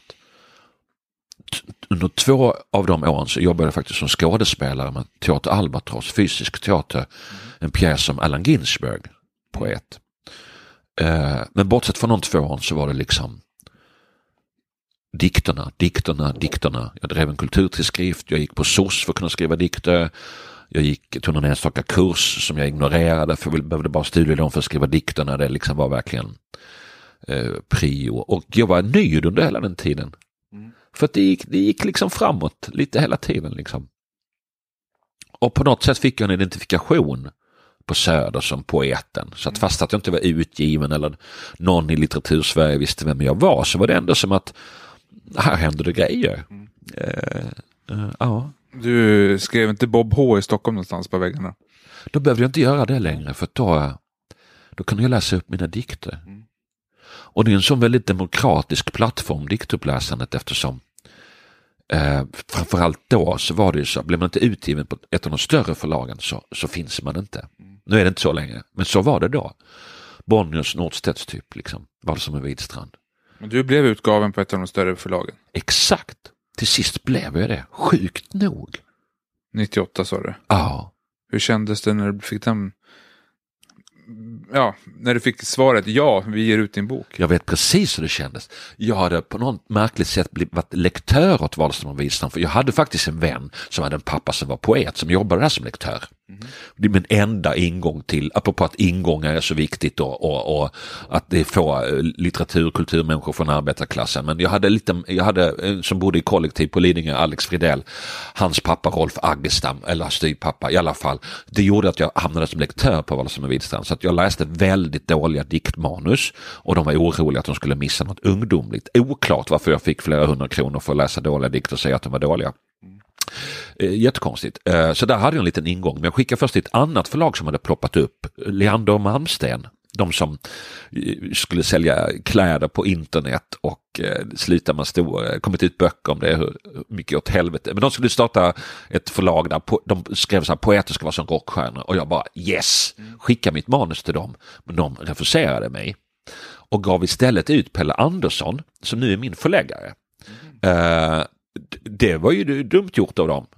Under 2 av de åren så jobbade jag faktiskt som skådespelare med Teater Albatross, fysisk teater, en pjäs som Allen Ginsberg, poet. Men bortsett från de 2 åren så var det liksom dikterna. Jag drev en kulturtidskrift, jag gick på SOS för att kunna skriva dikter. Jag tog en enstaka kurs som jag ignorerade för jag behövde bara studielån för att skriva dikterna. Det liksom var verkligen prio. Och jag var nöjd under hela den tiden. För att det gick liksom framåt lite hela tiden liksom. Och på något sätt fick jag en identifikation på Söder som poeten. Så att fast att jag inte var utgiven eller någon i litteratursverige visste vem jag var, så var det ändå som att här händer det grejer. Ja. Du skrev inte Bob H i Stockholm någonstans på väggarna? Då behövde jag inte göra det längre, för då kunde jag läsa upp mina dikter. Och det är en sån väldigt demokratisk plattform, diktuppläsandet, eftersom framförallt då så var det ju så, blev man inte utgiven på ett av de större förlagen så finns man inte. Nu är det inte så länge, men så var det då. Bonniers, Nordstedts typ, liksom, Wallström och Widstrand. Men du blev utgaven på ett av de större förlagen? Exakt. Till sist blev jag det. Sjukt nog. 98 sa du? Ja. Hur kändes det när du fick den... Ja, när du fick svaret, ja, vi ger ut din bok. Jag vet precis hur det kändes. Jag hade på något märkligt sätt varit lektör åt Wallström och Widstrand, för jag hade faktiskt en vän som hade en pappa som var poet som jobbade där som lektör. Det är min enda ingång till, apropå att ingångar är så viktigt och att det är få kulturmänniskor från arbetarklassen. Men jag hade som bodde i kollektiv på Lidingö, Alex Fridell, hans pappa Rolf Aggestam, eller styvpappa i alla fall. Det gjorde att jag hamnade som lektör på Wallström och Widstrand, så att jag läste väldigt dåliga diktmanus och de var oroliga att de skulle missa något ungdomligt. Oklart varför jag fick flera 100 kronor för att läsa dåliga dikter och säga att de var dåliga. Jättekonstigt. Så där hade jag en liten ingång. Men jag skickade först till ett annat förlag som hade ploppat upp. Leander och Malmsten. De som skulle sälja kläder på internet och sluta med kommit ut böcker om det, hur mycket åt helvete. Men de skulle starta ett förlag där de skrev så här, poeter ska vara som rockstjärnor. Och jag bara, yes! Skicka mitt manus till dem. Men de refuserade mig. Och gav istället ut Pelle Andersson, som nu är min förläggare. Det var ju dumt gjort av dem.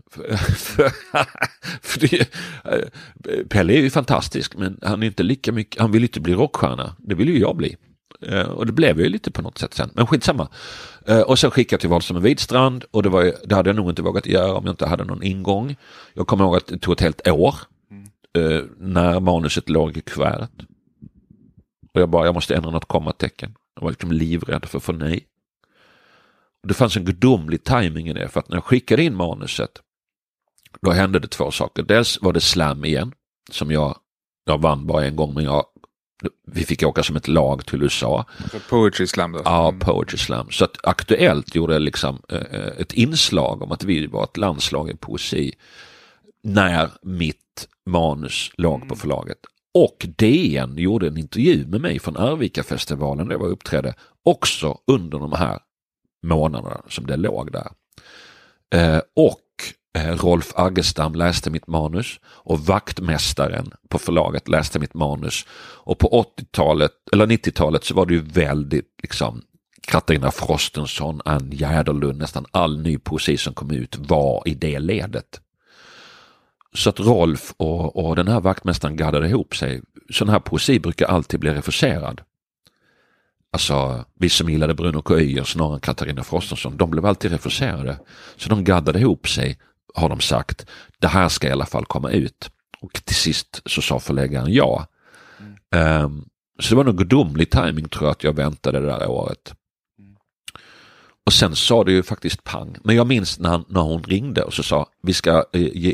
Pelle är ju fantastisk, men han är inte lika mycket, han vill inte bli rockstjärna. Det vill ju jag bli. Och det blev ju lite på något sätt sen. Men skitsamma. Och sen skickade jag till Wallström och Widstrand, och det hade jag nog inte vågat göra om jag inte hade någon ingång. Jag kommer ihåg att det tog ett helt år när manuset låg i kuvertet. Och jag måste ändra något kommatecken. Jag var liksom livrädd för att få nej. Det fanns en gudomlig timing i det, för att när jag skickade in manuset då hände det 2 saker. Dels var det slam igen, som jag vann bara en gång, men vi fick åka som ett lag till USA. Så Poetry Slam då? Ja, Poetry Slam. Så att Aktuellt gjorde liksom ett inslag om att vi var ett landslag i poesi när mitt manus låg på förlaget. Och DN gjorde en intervju med mig från Arvika-festivalen där jag var uppträdde också under de här månaderna som det låg där. Och Rolf Aggestam läste mitt manus och vaktmästaren på förlaget läste mitt manus. Och på 80-talet eller 90-talet så var det ju väldigt liksom Katarina Frostenson, Ann Jäderlund, nästan all ny poesi som kom ut var i det ledet. Så att Rolf och den här vaktmästaren gaddade ihop sig. Sån här poesi brukar alltid bli refuserad. Alltså, vi som gillade Bruno K. Öijer snarare än Katarina Frostenson, de blev alltid refuserade. Så de gaddade ihop sig, har de sagt. Det här ska i alla fall komma ut. Och till sist så sa förläggaren ja. Så det var nog gudomlig timing, tror jag, att jag väntade det där året. Och sen sa det ju faktiskt pang. Men jag minns när hon ringde och så sa vi ska ge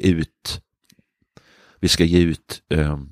ut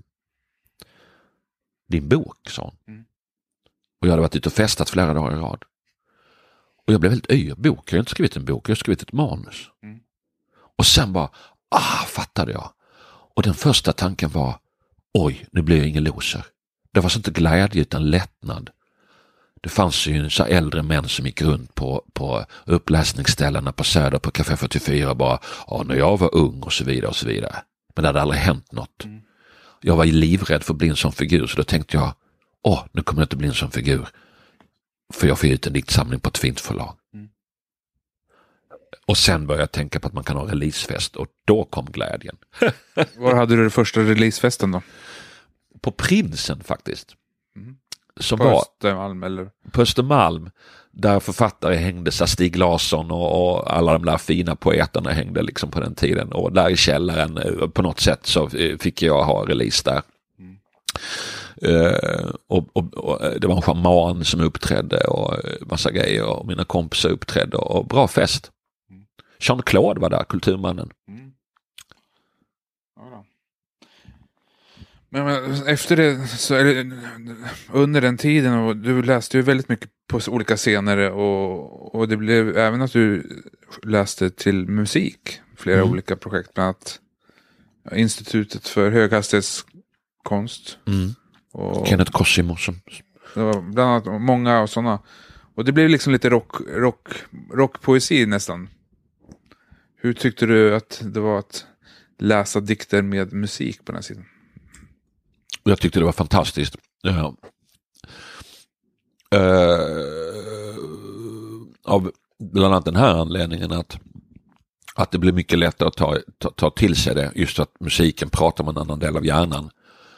din bok, sa hon. Och jag hade varit ute och festat flera dagar i rad. Och jag blev helt bok. Jag har inte skrivit en bok, jag har skrivit ett manus. Och sen bara, fattade jag. Och den första tanken var, oj, nu blir jag ingen loser. Det var så inte glädje utan lättnad. Det fanns ju så äldre män som gick runt på uppläsningsställena på Söder på Café 44 bara, när jag var ung och så vidare och så vidare. Men det hade aldrig hänt något. Jag var ju livrädd för att bli en sån figur, så då tänkte jag, nu kommer jag inte bli en sån figur. För jag får ut en diktsamling på ett fint förlag. Och sen började jag tänka på att man kan ha releasefest, och då kom glädjen. Var hade du den första releasefesten då? På Prinsen faktiskt. Som På var Östermalm eller? på Östermalm, där författare hängde, så Stig Larsson och alla de där fina poeterna hängde liksom på den tiden. Och där i källaren på något sätt så fick jag ha release där. Och det var en schaman som uppträdde och massa grejer, och mina kompisar uppträdde och bra fest. Jean-Claude var där, kulturmannen. Men efter det, så, under den tiden, och du läste ju väldigt mycket på olika scener, och det blev även att du läste till musik, flera olika projekt, bland annat Institutet för höghastighetskonst. Och Kenneth Cosimo som... det var bland annat många och sådana. Och det blev liksom lite rockpoesi nästan. Hur tyckte du att det var att läsa dikter med musik på den här sidan? Jag tyckte det var fantastiskt. Av bland annat den här anledningen att det blir mycket lättare att ta till sig det. Just att musiken pratar med en annan del av hjärnan.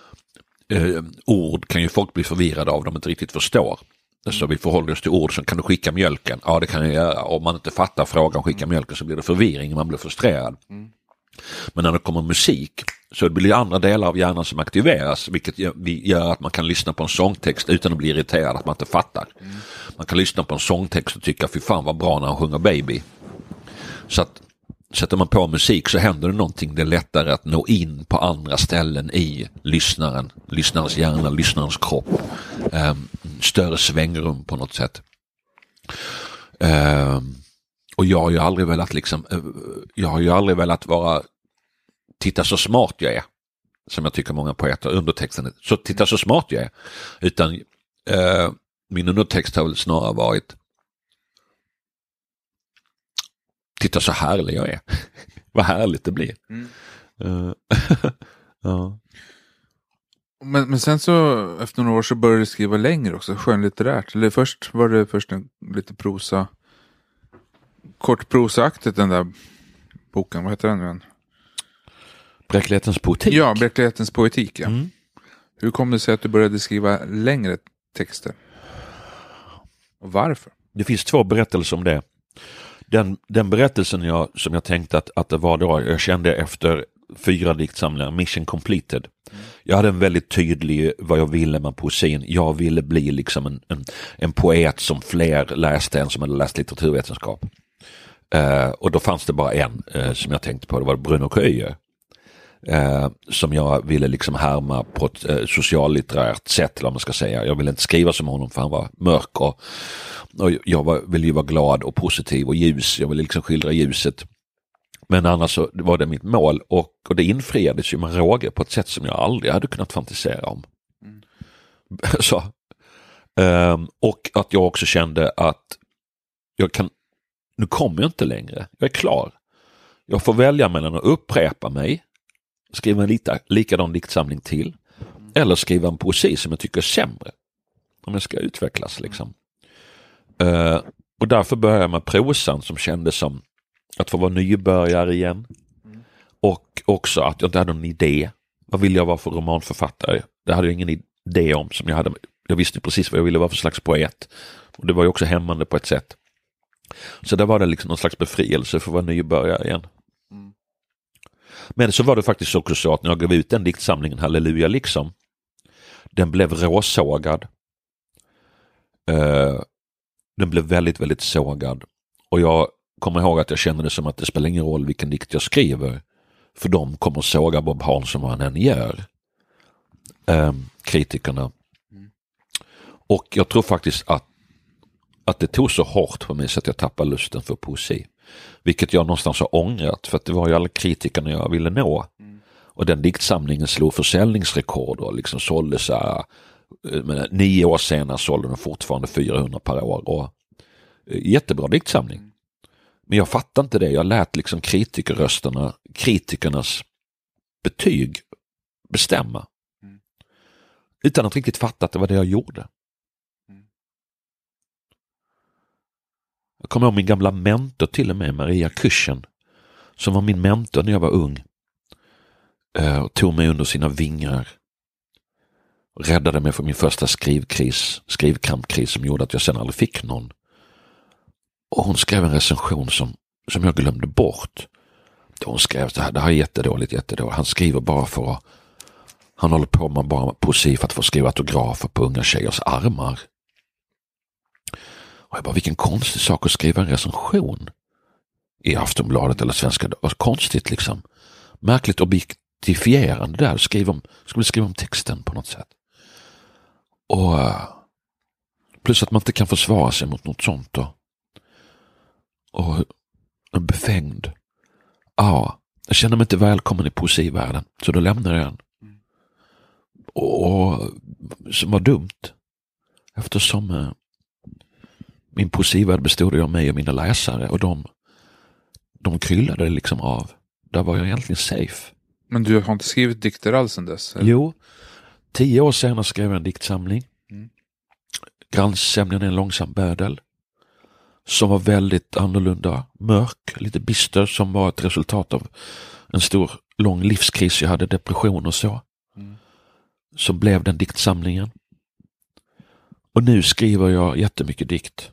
Ord kan ju folk bli förvirrade av, de inte riktigt förstår. Så vi förhåller oss till ord som, kan du skicka mjölken? Ja, det kan jag göra. Om man inte fattar frågan skicka mjölken, så blir det förvirring, man blir frustrerad. Men när det kommer musik så blir det andra delar av hjärnan som aktiveras, vilket gör att man kan lyssna på en sångtext utan att bli irriterad att man inte fattar. Man kan lyssna på en sångtext och tycka, fy fan vad bra när han sjunger Baby. Så att sätter man på musik så händer det någonting, det är lättare att nå in på andra ställen i lyssnarens hjärna, lyssnarens kropp. Större svängrum på något sätt. Och jag har ju aldrig velat vara, titta så smart jag är, som jag tycker många poeter undertexten, så titta så smart jag är, utan min undertext har väl snarare varit, titta så härlig jag är. Vad härligt det blir. Ja. Men sen så efter några år så började du skriva längre också, skönlitterärt. Eller var det en lite prosa, kort prosaaktigt, den där boken, vad heter den nu igen? Bräcklighetens poetik. Ja, Bräcklighetens poetik, ja. Hur kom det sig att du började skriva längre texter? Och varför? Det finns 2 berättelser om det. Den berättelsen som jag tänkte att det var då, jag kände efter 4 diktsamlingar, mission completed. Jag hade en väldigt tydlig vad jag ville med poesin. Jag ville bli liksom en poet som fler läste än som hade läst litteraturvetenskap. Och då fanns det bara en som jag tänkte på, det var Bruno Köijer. Som jag ville liksom härma på ett sociallitterärt sätt, eller vad man ska säga. Jag ville inte skriva som honom, för han var mörk, och jag ville ju vara glad och positiv och ljus. Jag ville liksom skildra ljuset. Men annars så var det mitt mål, och det infriades ju med råge på ett sätt som jag aldrig hade kunnat fantisera om. Så. Och att jag också kände att nu kommer jag inte längre. Jag är klar. Jag får välja mellan att upprepa mig, skriva en likadan diktsamling till, eller skriva en poesi som jag tycker är sämre, om jag ska utvecklas liksom. Och därför började jag med prosan, som kändes som att få vara nybörjare igen. Och också att jag inte hade någon idé. Vad vill jag vara för romanförfattare? Det hade jag ingen idé om. Jag visste precis vad jag ville vara för slags poet. Och det var ju också hämmande på ett sätt. Så där var det liksom någon slags befrielse för att vara nybörjare igen. Men så var det faktiskt också så att när jag gav ut den diktsamlingen, Halleluja liksom, den blev råsågad. Den blev väldigt, väldigt sågad. Och jag kommer ihåg att jag kände det som att det spelar ingen roll vilken dikt jag skriver, för de kommer såga Bob Hansson vad han än gör. Kritikerna. Och jag tror faktiskt att det tog så hårt på mig så att jag tappade lusten för poesi. Vilket jag någonstans har ångrat, för att det var ju alla kritikerna jag ville nå. Och den diktsamlingen slog försäljningsrekord och liksom sålde så här Men 9 år senare sålde den fortfarande 400 per år. Och jättebra diktsamling. Men jag fattar inte det. Jag lät liksom kritikernas betyg bestämma. Utan att riktigt fatta att det var det jag gjorde. Jag kommer ihåg min gamla mentor till och med, Maria Kuschen, som var min mentor när jag var ung. Och tog mig under sina vingar. Och räddade mig från min första skrivkrampkris som gjorde att jag sen aldrig fick någon. Och hon skrev en recension som jag glömde bort. Hon skrev så här: det här är jättedåligt. Han skriver bara för att han håller på med bara poesi för att få skriva autografer på unga tjejers armar. Och jag bara, vilken konstig sak att skriva en recension i Aftonbladet eller Svenska. Konstigt liksom. Märkligt objektifierande där. Skulle skriva om texten på något sätt. Och plus att man inte kan försvara sig mot något sånt då. Och en befängd. Ja, jag känner mig inte välkommen i poesivärlden. Så då lämnar jag den. Och som var dumt. Eftersom min poesivärld bestod av mig och mina läsare. Och de kryllade liksom av. Där var jag egentligen safe. Men du har inte skrivit dikter alls sedan dess? Eller? Jo, 10 år senare skrev jag en diktsamling. Grannsämnen är en långsam bädel. Som var väldigt annorlunda, mörk, lite bister, som var ett resultat av en stor, lång livskris. Jag hade depression och så. Så blev den diktsamlingen. Och nu skriver jag jättemycket dikt.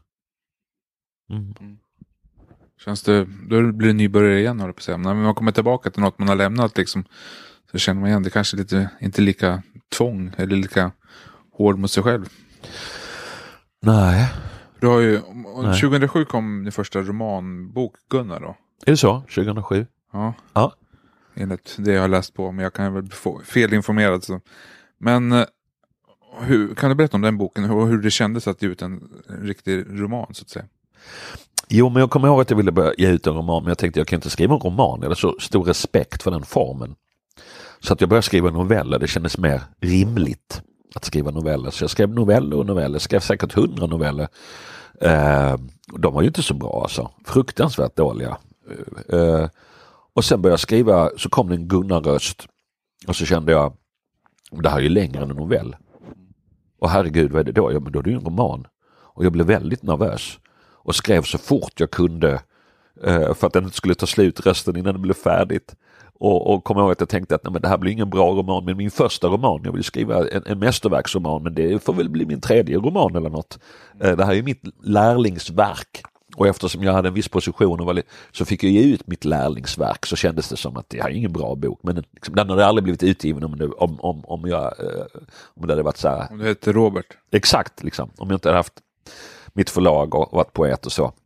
Känns det, då blir det nybörjare igen, håller på att säga. När man kommer tillbaka till något man har lämnat liksom, så känner man igen det kanske lite, inte lika tvång eller lika hård mot sig själv. Nej. Du har ju, 2007 kom din första romanbok, Gunnar då. Är det så? 2007? Ja. Enligt det jag har läst på, men jag kan väl få felinformerad. Så. Men kan du berätta om den boken och hur det kändes att ge ut en riktig roman så att säga? Jo, men jag kommer ihåg att jag ville börja ge ut en roman, men jag tänkte jag kan inte skriva en roman. Jag hade så stor respekt för den formen. Så att jag började skriva noveller. Det kändes mer rimligt att skriva noveller. Så jag skrev noveller. Jag skrev säkert 100 noveller. De var ju inte så bra alltså. Fruktansvärt dåliga. Och sen började jag skriva, så kom det en Gunnar-röst. Och så kände jag, det här är ju längre än en novell. Och herregud, vad är det då? Ja, men då är det ju en roman. Och jag blev väldigt nervös. Och skrev så fort jag kunde. För att den inte skulle ta slut rösten innan det blev färdigt. Och kom ihåg att jag tänkte att nej, men det här blir ingen bra roman. Men min första roman, jag vill skriva en mästerverksroman. Men det får väl bli min 3:e roman eller något. Det här är mitt lärlingsverk. Och eftersom jag hade en viss position så fick jag ge ut mitt lärlingsverk. Så kändes det som att det här är ingen bra bok. Men liksom, den hade aldrig blivit utgiven om det hade varit så här. Om det heter Robert. Exakt, liksom. Om jag inte hade haft mitt förlag och varit poet och så.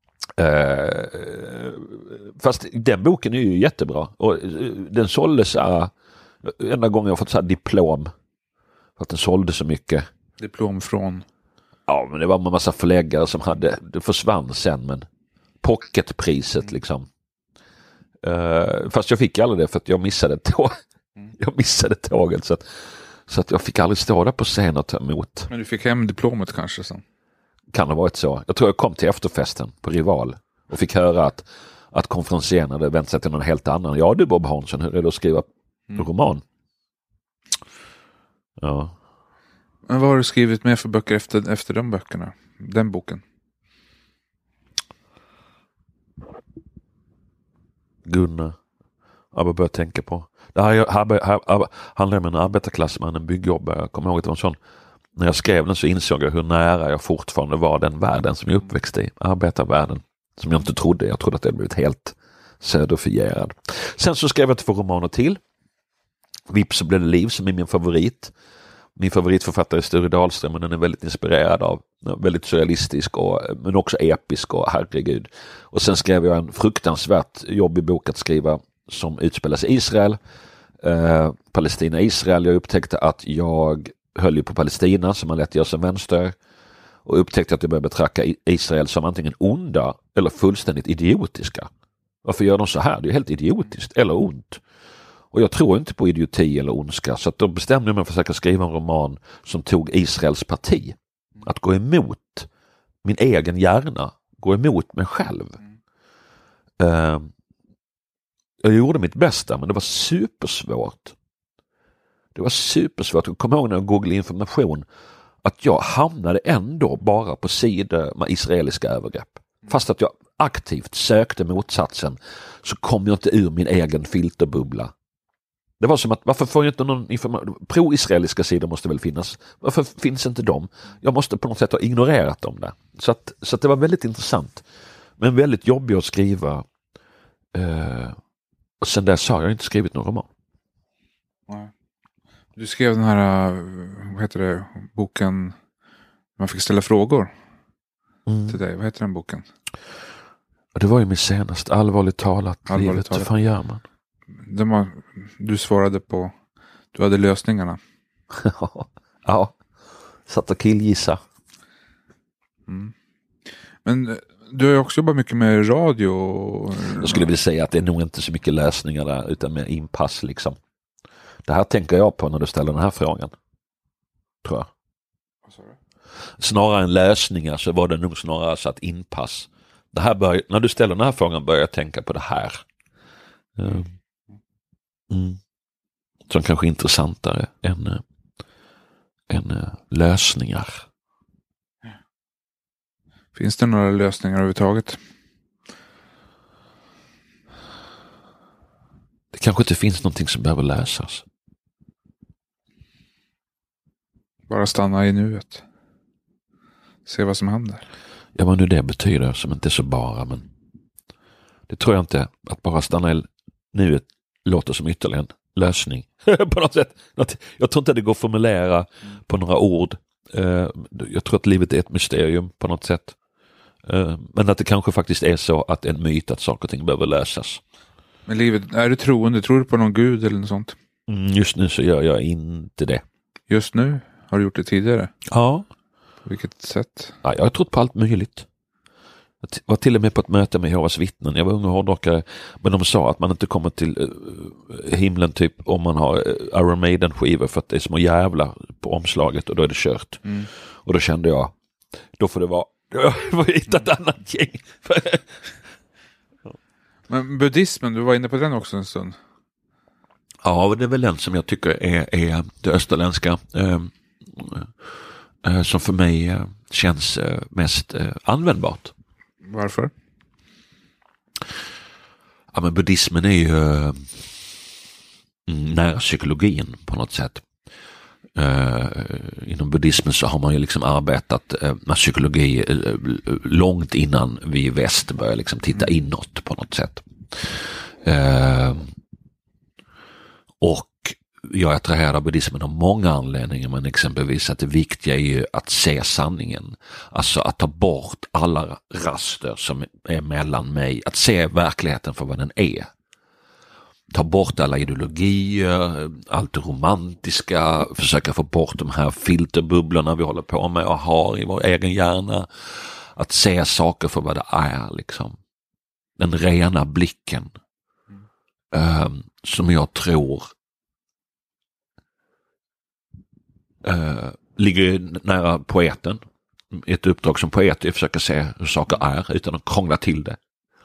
Fast den boken är ju jättebra. Och den såldes enda gången jag har fått så här diplom. För att den sålde så mycket. Diplom från? Ja, men det var en massa förläggare som hade, det försvann sen, men pocketpriset liksom. Fast jag fick aldrig det för att jag missade tåget så att jag fick aldrig stå där på scen och ta emot. Men du fick hem diplomet kanske så? Kan det ha varit så. Jag tror jag kom till efterfesten på Rival och fick höra att konferencieren hade vänt sig till någon helt annan. Ja du Bob Hansson, hur är det att skriva roman? Ja. Men vad har du skrivit med för böcker efter de böckerna? Den boken? Gunnar. Jag börjar tänka på. Det här handlar om en arbetarklassman, en byggjobbare. Jag kommer ihåg att det var en sån. När jag skrev den så insåg jag hur nära jag fortfarande var den världen som jag uppväxt i. Arbetarvärlden. Som jag inte trodde. Jag trodde att det blivit helt söderfierad. Sen så skrev jag 2 romaner till. Vips så blev det liv som är min favorit. Min favoritförfattare är Sture Dahlström, men den är väldigt inspirerad av, väldigt surrealistisk men också episk och herregud. Och sen skrev jag en fruktansvärt jobbig bok att skriva som utspelas i Israel. Palestina-Israel. Jag upptäckte att jag höll ju på Palestina som man lätt gör som vänster. Och upptäckte att jag började betrakta Israel som antingen onda eller fullständigt idiotiska. Varför gör de så här? Det är helt idiotiskt eller ont. Och jag tror inte på idioti eller ondska, så att då bestämde jag mig för att försöka skriva en roman som tog Israels parti. Att gå emot min egen hjärna, gå emot mig själv. Jag gjorde mitt bästa, men det var supersvårt. Jag kommer ihåg när jag googlade information att jag hamnade ändå bara på sidor med israeliska övergrepp. Fast att jag aktivt sökte motsatsen så kom jag inte ur min egen filterbubbla. Det var som att, varför får jag inte någon information? Pro-israeliska sidor måste väl finnas. Varför finns inte de? Jag måste på något sätt ha ignorerat dem där. Så att det var väldigt intressant. Men väldigt jobbigt att skriva. Och sen dess har jag inte skrivit någon roman. Du skrev den här, vad heter det, boken man fick ställa frågor till dig. Vad heter den boken? Det var ju min senaste, allvarligt talat. Livet, vad fan gör man? Du svarade på, du hade lösningarna. Ja, satt och killgissa. Men du har ju också jobbat mycket med radio. Jag skulle vilja säga att det är nog inte så mycket lösningar där, utan mer inpass liksom. Det här tänker jag på när du ställer den här frågan. Tror jag. Vad sa du? Snarare än lösningar så var det nog snarare så att inpass. Det här när du ställer den här frågan börjar jag tänka på det här. Som kanske är intressantare än lösningar. Finns det några lösningar överhuvudtaget? Det kanske inte finns någonting som behöver lösas. Bara stanna i nuet. Se vad som händer. Ja, vad nu det betyder, som inte är så bara, men det tror jag inte. Att bara stanna i nuet låter som ytterligare en lösning. På något sätt. Jag tror inte det går att formulera på några ord. Jag tror att livet är ett mysterium på något sätt. Men att det kanske faktiskt är så att en myt att saker och ting behöver lösas. Men livet, är du troende? Tror du på någon gud eller något sånt? Just nu så gör jag inte det. Just nu? Har du gjort det tidigare? Ja. På vilket sätt? Ja, jag har trott på allt möjligt. Jag var till och med på ett möte med Jehovas vittnen. Jag var ung och hårdrockare, men de sa att man inte kommer till himlen typ om man har Iron Maiden-skivor för att det är små jävlar på omslaget och då är det kört. Och då kände jag, då får det vara, jag får hitta ett annat gäng. Men buddhismen, du var inne på den också en stund. Ja, det är väl den som jag tycker är det österländska som för mig känns mest användbart. Varför? Ja, men buddhismen är ju nära psykologin på något sätt. Inom buddhismen så har man ju liksom arbetat med psykologi långt innan vi i väst började liksom titta inåt på något sätt. Och jag attraherar buddhismen av många anledningar, men exempelvis att det viktiga är ju att se sanningen. Alltså att ta bort alla raster som är mellan mig, att se verkligheten för vad den är. Ta bort alla ideologier, allt det romantiska, försöka få bort de här filterbubblorna vi håller på med och har i vår egen hjärna. Att se saker för vad det är liksom. Den rena blicken. Som jag tror ligger nära poeten. Ett uppdrag som poet är att försöka se hur saker är utan att krångla till det.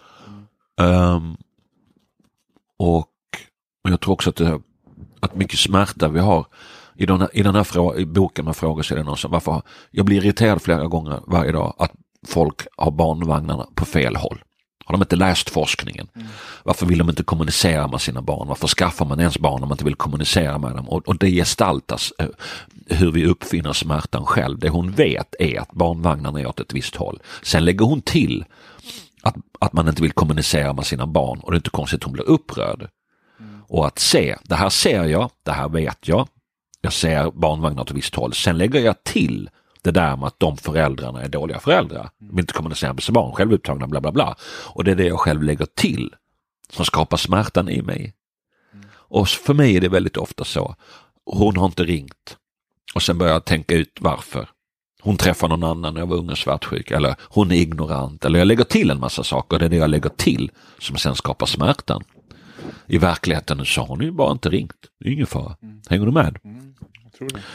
Och jag tror också att mycket smärta vi har i den här i boken man frågar sig någon som varför jag blir irriterad flera gånger varje dag att folk har barnvagnarna på fel håll. Har de inte läst forskningen? Varför vill de inte kommunicera med sina barn? Varför skaffar man ens barn om man inte vill kommunicera med dem? Och det gestaltas hur vi uppfinner smärtan själv. Det hon vet är att barnvagnarna är åt ett visst håll. Sen lägger hon till att man inte vill kommunicera med sina barn och det är inte konstigt att hon blir upprörd. Och att se, det här ser jag, det här vet jag. Jag ser barnvagnar åt ett visst håll. Sen lägger jag till det där med att de föräldrarna är dåliga föräldrar. De vill inte kommunicera med sina barn, självupptagna, bla bla bla. Och det är det jag själv lägger till som skapar smärtan i mig. Och för mig är det väldigt ofta så. Hon har inte ringt. Och sen börjar jag tänka ut varför. Hon träffar någon annan när jag var ung och svartsjuk. Eller hon är ignorant. Eller jag lägger till en massa saker. Det är det jag lägger till som sen skapar smärtan. I verkligheten så har hon ju bara inte ringt. Det är ingen fara. Hänger du med? Jag tror det.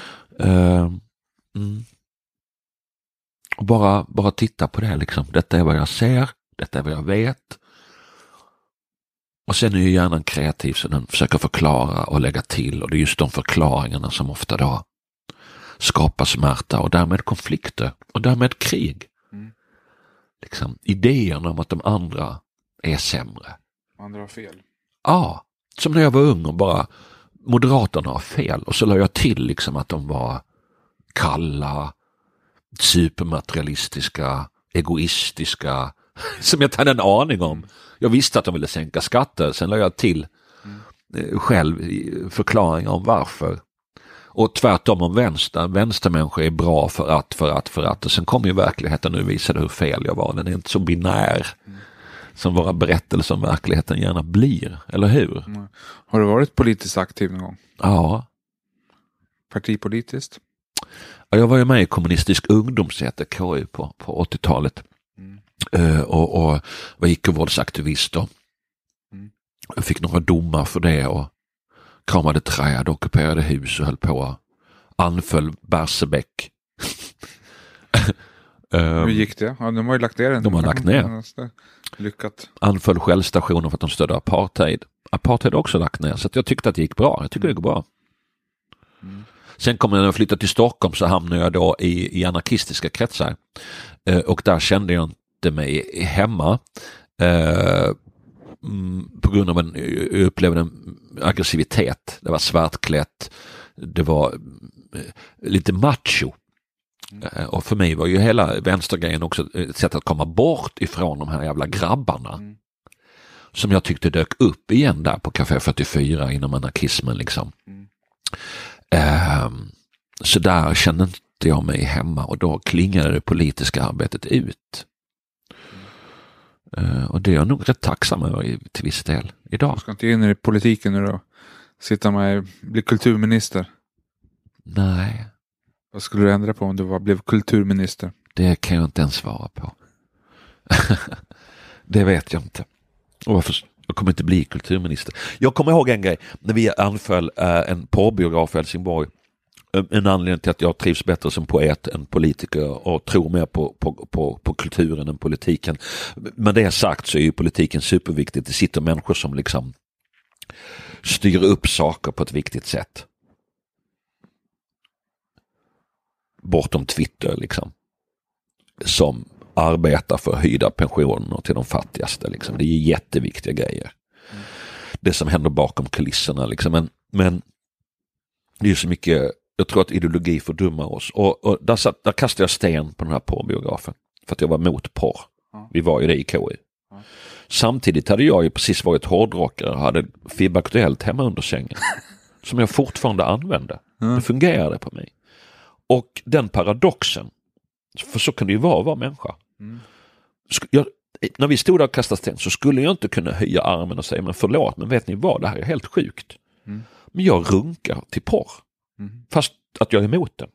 Och bara titta på det liksom. Detta är vad jag ser. Detta är vad jag vet. Och sen är ju hjärnan kreativ så den försöker förklara och lägga till. Och det är just de förklaringarna som ofta då skapar smärta och därmed konflikter. Och därmed krig. Liksom, idéerna om att de andra är sämre. Andra har fel. Ja, som när jag var ung och bara Moderaterna har fel. Och så la jag till liksom att de var kalla, supermaterialistiska, egoistiska, som jag inte hade en aning om. Jag visste att de ville sänka skatter, sen la jag till själv förklaringar om varför. Och tvärtom om vänstermänniskor är bra för att. Och sen kom ju verkligheten och visade hur fel jag var. Den är inte så binär som våra berättelser om verkligheten gärna blir, eller hur? Har du varit politiskt aktiv någon gång? Ja. Partipolitiskt? Ja, jag var ju med i Kommunistisk ungdoms KU på 80-talet. Och var icke-våldsaktivist då. Jag fick några domar för det och kramade träd, ockuperade hus och höll på. Anföll Barsebäck. Hur gick det? Ja, de har ju lagt ner. De har lagt ner. Lyckat. Anföll Shell-stationer för att de stödde apartheid. Apartheid har också lagt ner, så att jag tyckte att det gick bra. Jag tycker det går bra. Sen kom jag när jag flyttade till Stockholm så hamnade jag då i anarkistiska kretsar. Och där kände jag inte mig hemma. På grund av jag upplevde en aggressivitet. Det var svartklätt. Det var lite macho. Och för mig var ju hela vänstergrejen också ett sätt att komma bort ifrån de här jävla grabbarna. Som jag tyckte dök upp igen där på Café 44 inom anarkismen liksom. Så där kände inte jag mig hemma och då klingade det politiska arbetet ut. Och det är jag nog rätt tacksam över till viss del idag. Du ska inte in i politiken nu då? Sitta med, bli kulturminister? Nej. Vad skulle du ändra på om du blev kulturminister? Det kan jag inte ens svara på. Det vet jag inte. Och varför? Jag kommer inte bli kulturminister. Jag kommer ihåg en grej när vi anföll en porrbiograf i Helsingborg. En anledning till att jag trivs bättre som poet än politiker och tror mer på kulturen än politiken. Men det sagt så är ju politiken superviktigt. Det sitter människor som liksom styr upp saker på ett viktigt sätt. Bortom Twitter liksom. Som arbetar för höjda pensioner till de fattigaste. Liksom. Det är jätteviktiga grejer. Det som händer bakom kulisserna. Liksom. Men det är så mycket, jag tror att ideologi fördummar oss. Och där kastade jag sten på den här porrbiografen. För att jag var mot porr. Vi var ju det i KU. Samtidigt hade jag ju precis varit hårdrockare och hade FIB Aktuellt hemma under sängen. Som jag fortfarande använde. Det fungerade på mig. Och den paradoxen, för så kan det ju vara människa. När vi stod där och kastade sten så skulle jag inte kunna höja armen och säga men förlåt, men vet ni vad, det här är helt sjukt. Men jag runkar till porr. Fast att jag är emot den.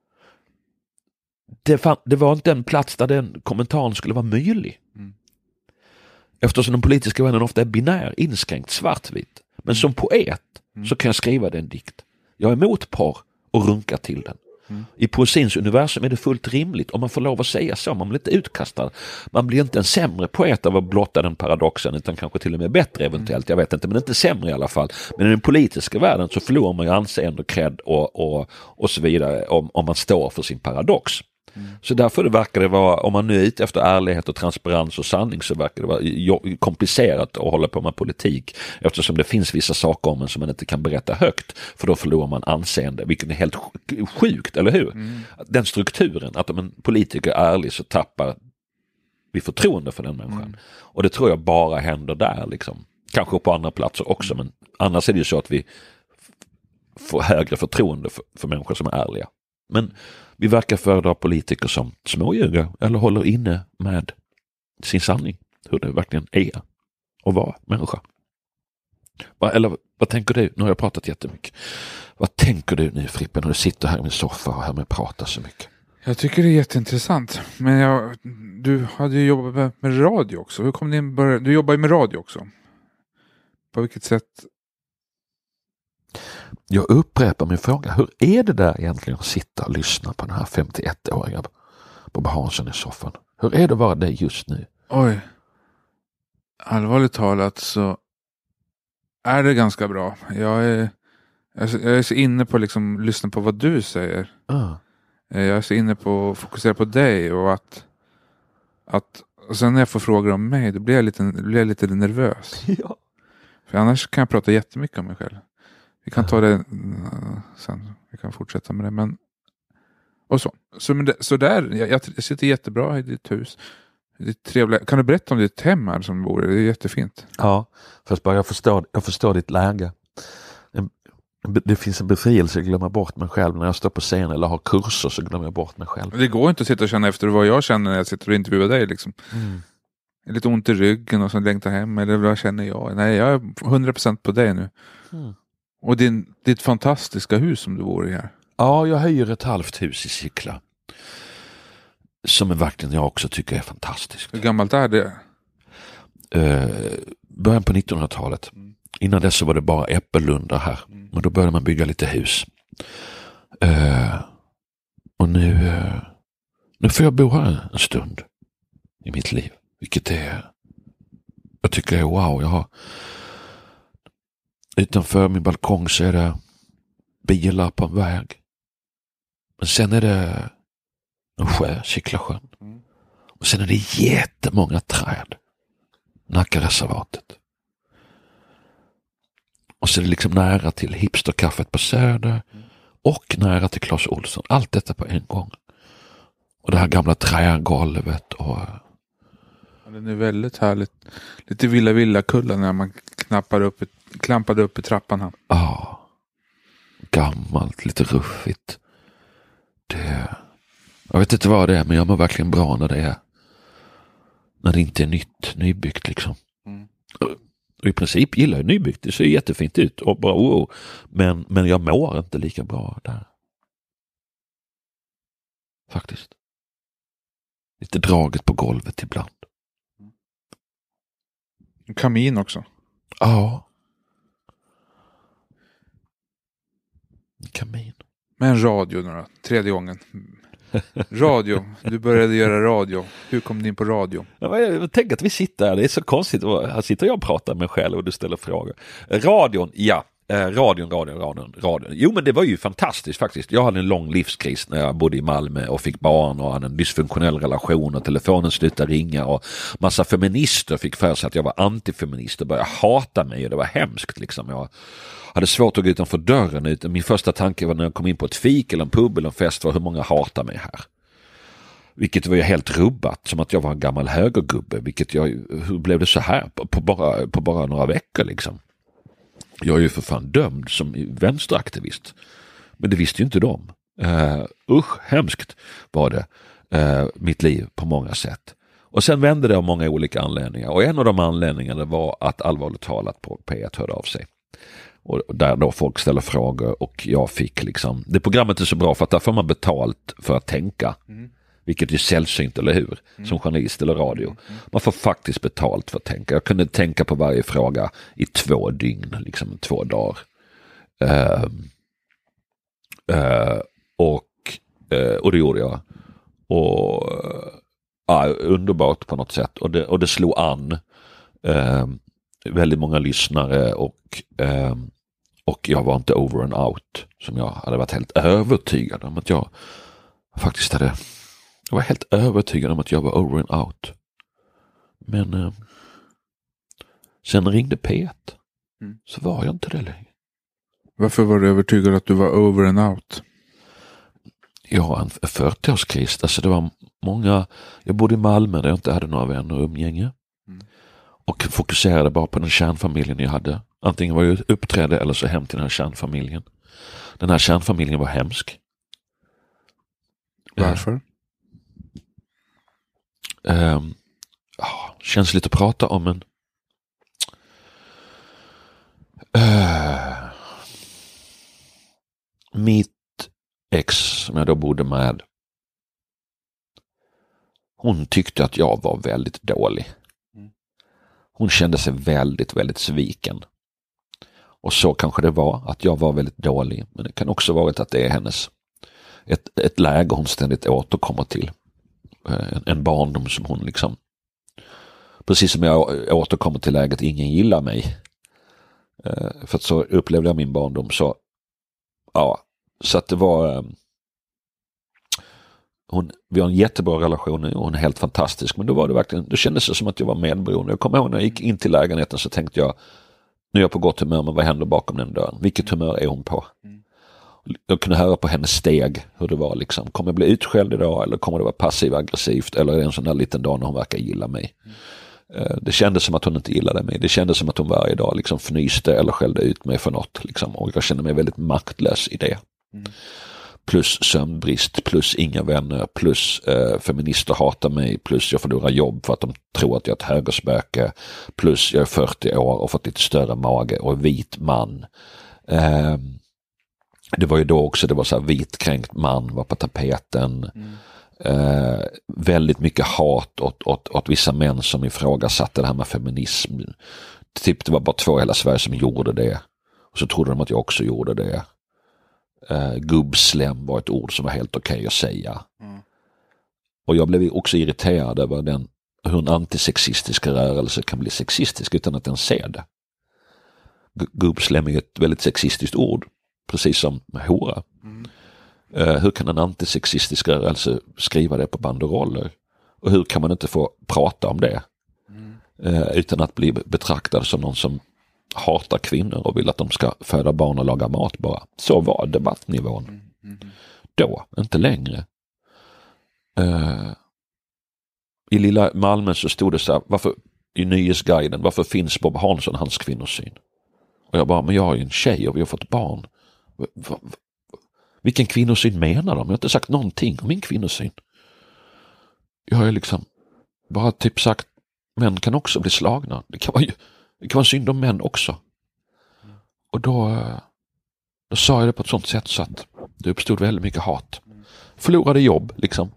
Det var inte en plats där den kommentaren skulle vara möjlig. Eftersom den politiska världen ofta är binär, inskränkt, svartvit. Men som poet så kan jag skriva den dikt. Jag är emot porr och runkar till den. I poesins universum är det fullt rimligt om man får lov att säga så. Man blir inte utkastad. Man blir inte en sämre poet av att blotta den paradoxen utan kanske till och med bättre eventuellt. Jag vet inte, men inte sämre i alla fall. Men i den politiska världen så förlorar man ju anseende och cred och så vidare om man står för sin paradox. Så därför verkar det vara, om man nu är ute efter ärlighet och transparens och sanning så verkar det vara komplicerat att hålla på med politik eftersom det finns vissa saker om en som man inte kan berätta högt för då förlorar man anseende, vilket är helt sjukt, eller hur? Den strukturen, att om en politiker är ärlig så tappar vi förtroende för den människan. Och det tror jag bara händer där liksom. Kanske på andra platser också, men annars är det ju så att vi får högre förtroende för människor som är ärliga. Men vi verkar föredra politiker som småljuger eller håller inne med sin sanning. Hur det verkligen är att vara människa. Eller vad tänker du? Nu har jag pratat jättemycket. Vad tänker du nu, Frippe, när du sitter här i min soffa och hör mig prata så mycket? Jag tycker det är jätteintressant. Men du hade ju jobbat med radio också. Hur kom du jobbar ju med radio också. På vilket sätt? Jag upprepar min fråga. Hur är det där egentligen att sitta och lyssna på den här 51-åriga Bob Hansson i soffan? Hur är det att vara det just nu? Oj. Allvarligt talat så är det ganska bra. Jag är så inne på liksom lyssna på vad du säger. Jag är så inne på att fokusera på dig och att och sen när jag får frågor om mig då blir jag lite nervös. Ja. För annars kan jag prata jättemycket om mig själv. Vi kan ta det sen. Vi kan fortsätta med det. Men och så där. Jag sitter jättebra i ditt hus. Det är trevligt. Kan du berätta om ditt hem här som bor? Det är jättefint. Ja, fast bara jag förstår ditt läge. Det finns en befrielse att glömma bort mig själv. När jag står på scen eller har kurser så glömmer jag bort mig själv. Det går inte att sitta och känna efter vad jag känner när jag sitter och intervjuar dig. Liksom. Jag är lite ont i ryggen och så längtar hem. Eller vad känner jag? Nej, jag är 100% på dig nu. Och ditt fantastiska hus som du bor i här. Ja, jag hyr ett halvt hus i Sickla. Som är verkligen jag också tycker är fantastiskt. Hur gammalt är det? Början på 1900-talet. Innan dess så var det bara äppellundar här. Men då började man bygga lite hus. Och nu får jag bo här en stund i mitt liv. Vilket jag tycker är wow. Jag har utanför min balkong så är det bilar på en väg. Men sen är det en sjö, Sicklasjön. Och sen är det jättemånga träd. Nackareservatet. Och så är det liksom nära till hipsterkaffet på Söder. Och nära till Clas Ohlson. Allt detta på en gång. Och det här gamla trägolvet och... Det är väldigt härligt. Lite villa kullen när man klampade upp i trappan här. Ja. Gammalt, lite ruffigt. Jag vet inte vad det är, men jag mår verkligen bra när det inte är nybyggt liksom. Och i princip gillar jag nybyggt. Det ser jättefint ut och bra. Men jag mår inte lika bra där. Faktiskt. Lite draget på golvet ibland. Kamin också. Ja. Kamin. Men radio nu då, tredje gången. Radio, du började göra radio. Hur kom du in på radio? Jag tänker att vi sitter här, det är så konstigt. Här sitter jag och pratar med mig själv och du ställer frågor. Radion, ja. Radion. Jo, men det var ju fantastiskt faktiskt. Jag hade en lång livskris när jag bodde i Malmö och fick barn och hade en dysfunktionell relation och telefonen slutade ringa och massa feminister fick för sig att jag var antifeminist och började hata mig och det var hemskt liksom. Jag hade svårt att gå utanför dörren. Min första tanke var när jag kom in på ett fik eller en pub eller en fest var hur många hatar mig här. Vilket var ju helt rubbat, som att jag var en gammal högergubbe. Hur blev det så här på bara några veckor liksom? Jag är ju för fan dömd som vänsteraktivist. Men det visste ju inte de. Hemskt var det. Mitt liv på många sätt. Och sen vände det av många olika anledningar. Och en av de anledningarna var att Allvarligt talat på P1 hörde av sig. Och där då folk ställer frågor och jag fick liksom... Det programmet är så bra för att där får man betalt för att tänka. Vilket är sällsynt, eller hur? Som journalist eller radio. Man får faktiskt betalt för att tänka. Jag kunde tänka på varje fråga i 2 dygn, liksom 2 dagar. Och det gjorde jag. Och underbart på något sätt. Och det slog an väldigt många lyssnare och jag var inte over and out som jag hade varit helt övertygad om att jag faktiskt hade. Jag var helt övertygad om att jag var over and out. Men sen ringde P1 så var jag inte det längre. Varför var du övertygad att du var over and out? Ja, en 40-årskris. Alltså det var många... Jag bodde i Malmö där jag inte hade några vänner och umgänge. Och fokuserade bara på den kärnfamiljen jag hade. Antingen var jag uppträdde eller så hem till den här kärnfamiljen. Den här kärnfamiljen var hemsk. Varför? Känsligt att prata om, men mitt ex som jag då bodde med, hon tyckte att jag var väldigt dålig. Hon kände sig väldigt, väldigt sviken Och så kanske det var, att jag var väldigt dålig. Men det kan också varit att det är hennes ett läge hon ständigt återkommer till. En barndom som hon liksom, precis som jag återkommer till läget ingen gillar mig. För att så upplevde jag min barndom. Så att det var vi har en jättebra relation och hon är helt fantastisk, men då var det verkligen, det kändes det som att jag var medberoende. Jag kommer ihåg när jag gick in till lägenheten så tänkte jag, nu är jag på gott humör, men vad händer bakom den dörren? Vilket humör är hon på? Jag kunde höra på hennes steg hur det var liksom, kommer jag bli utskälld idag eller kommer det vara passiv-aggressivt eller är det en sån där liten dag när hon verkar gilla mig? Det kändes som att hon inte gillade mig. Det kändes som att hon varje dag liksom fnyste eller skällde ut mig för något liksom, och jag kände mig väldigt maktlös i det. Plus sömnbrist, plus inga vänner, plus feminister hatar mig, plus jag förlorar jobb för att de tror att jag är ett högerspöke, plus jag är 40 år och fått lite större mage och vit man. Det var ju då också, det var så här vitkränkt man var på tapeten. Väldigt mycket hat åt vissa män som ifrågasatte det här med feminism. Typ det var bara 2 i hela Sverige som gjorde det. Och så trodde de att jag också gjorde det. Gubbslem var ett ord som var helt okej att säga. Och jag blev också irriterad över hur en antisexistiska rörelse kan bli sexistisk utan att den ser det. Gubbslem är ett väldigt sexistiskt ord, precis som hora. Hur kan en antisexistisk rörelse skriva det på banderoller? Och hur kan man inte få prata om det utan att bli betraktad som någon som hatar kvinnor och vill att de ska föda barn och laga mat bara. Så var debattnivån. Då, inte längre. I lilla Malmö så stod det så här, i Nyhetsguiden, varför finns Bob Hansson hans kvinnosyn? Och jag bara, men jag har ju en tjej och vi har fått barn. Vilken kvinnosyn menar de? Jag har inte sagt någonting om min kvinnosyn. Jag har ju liksom bara typ sagt, män kan också bli slagna. Det kan vara synd om män också. Och då sa jag det på ett sånt sätt så att det uppstod väldigt mycket hat. Förlorade jobb liksom.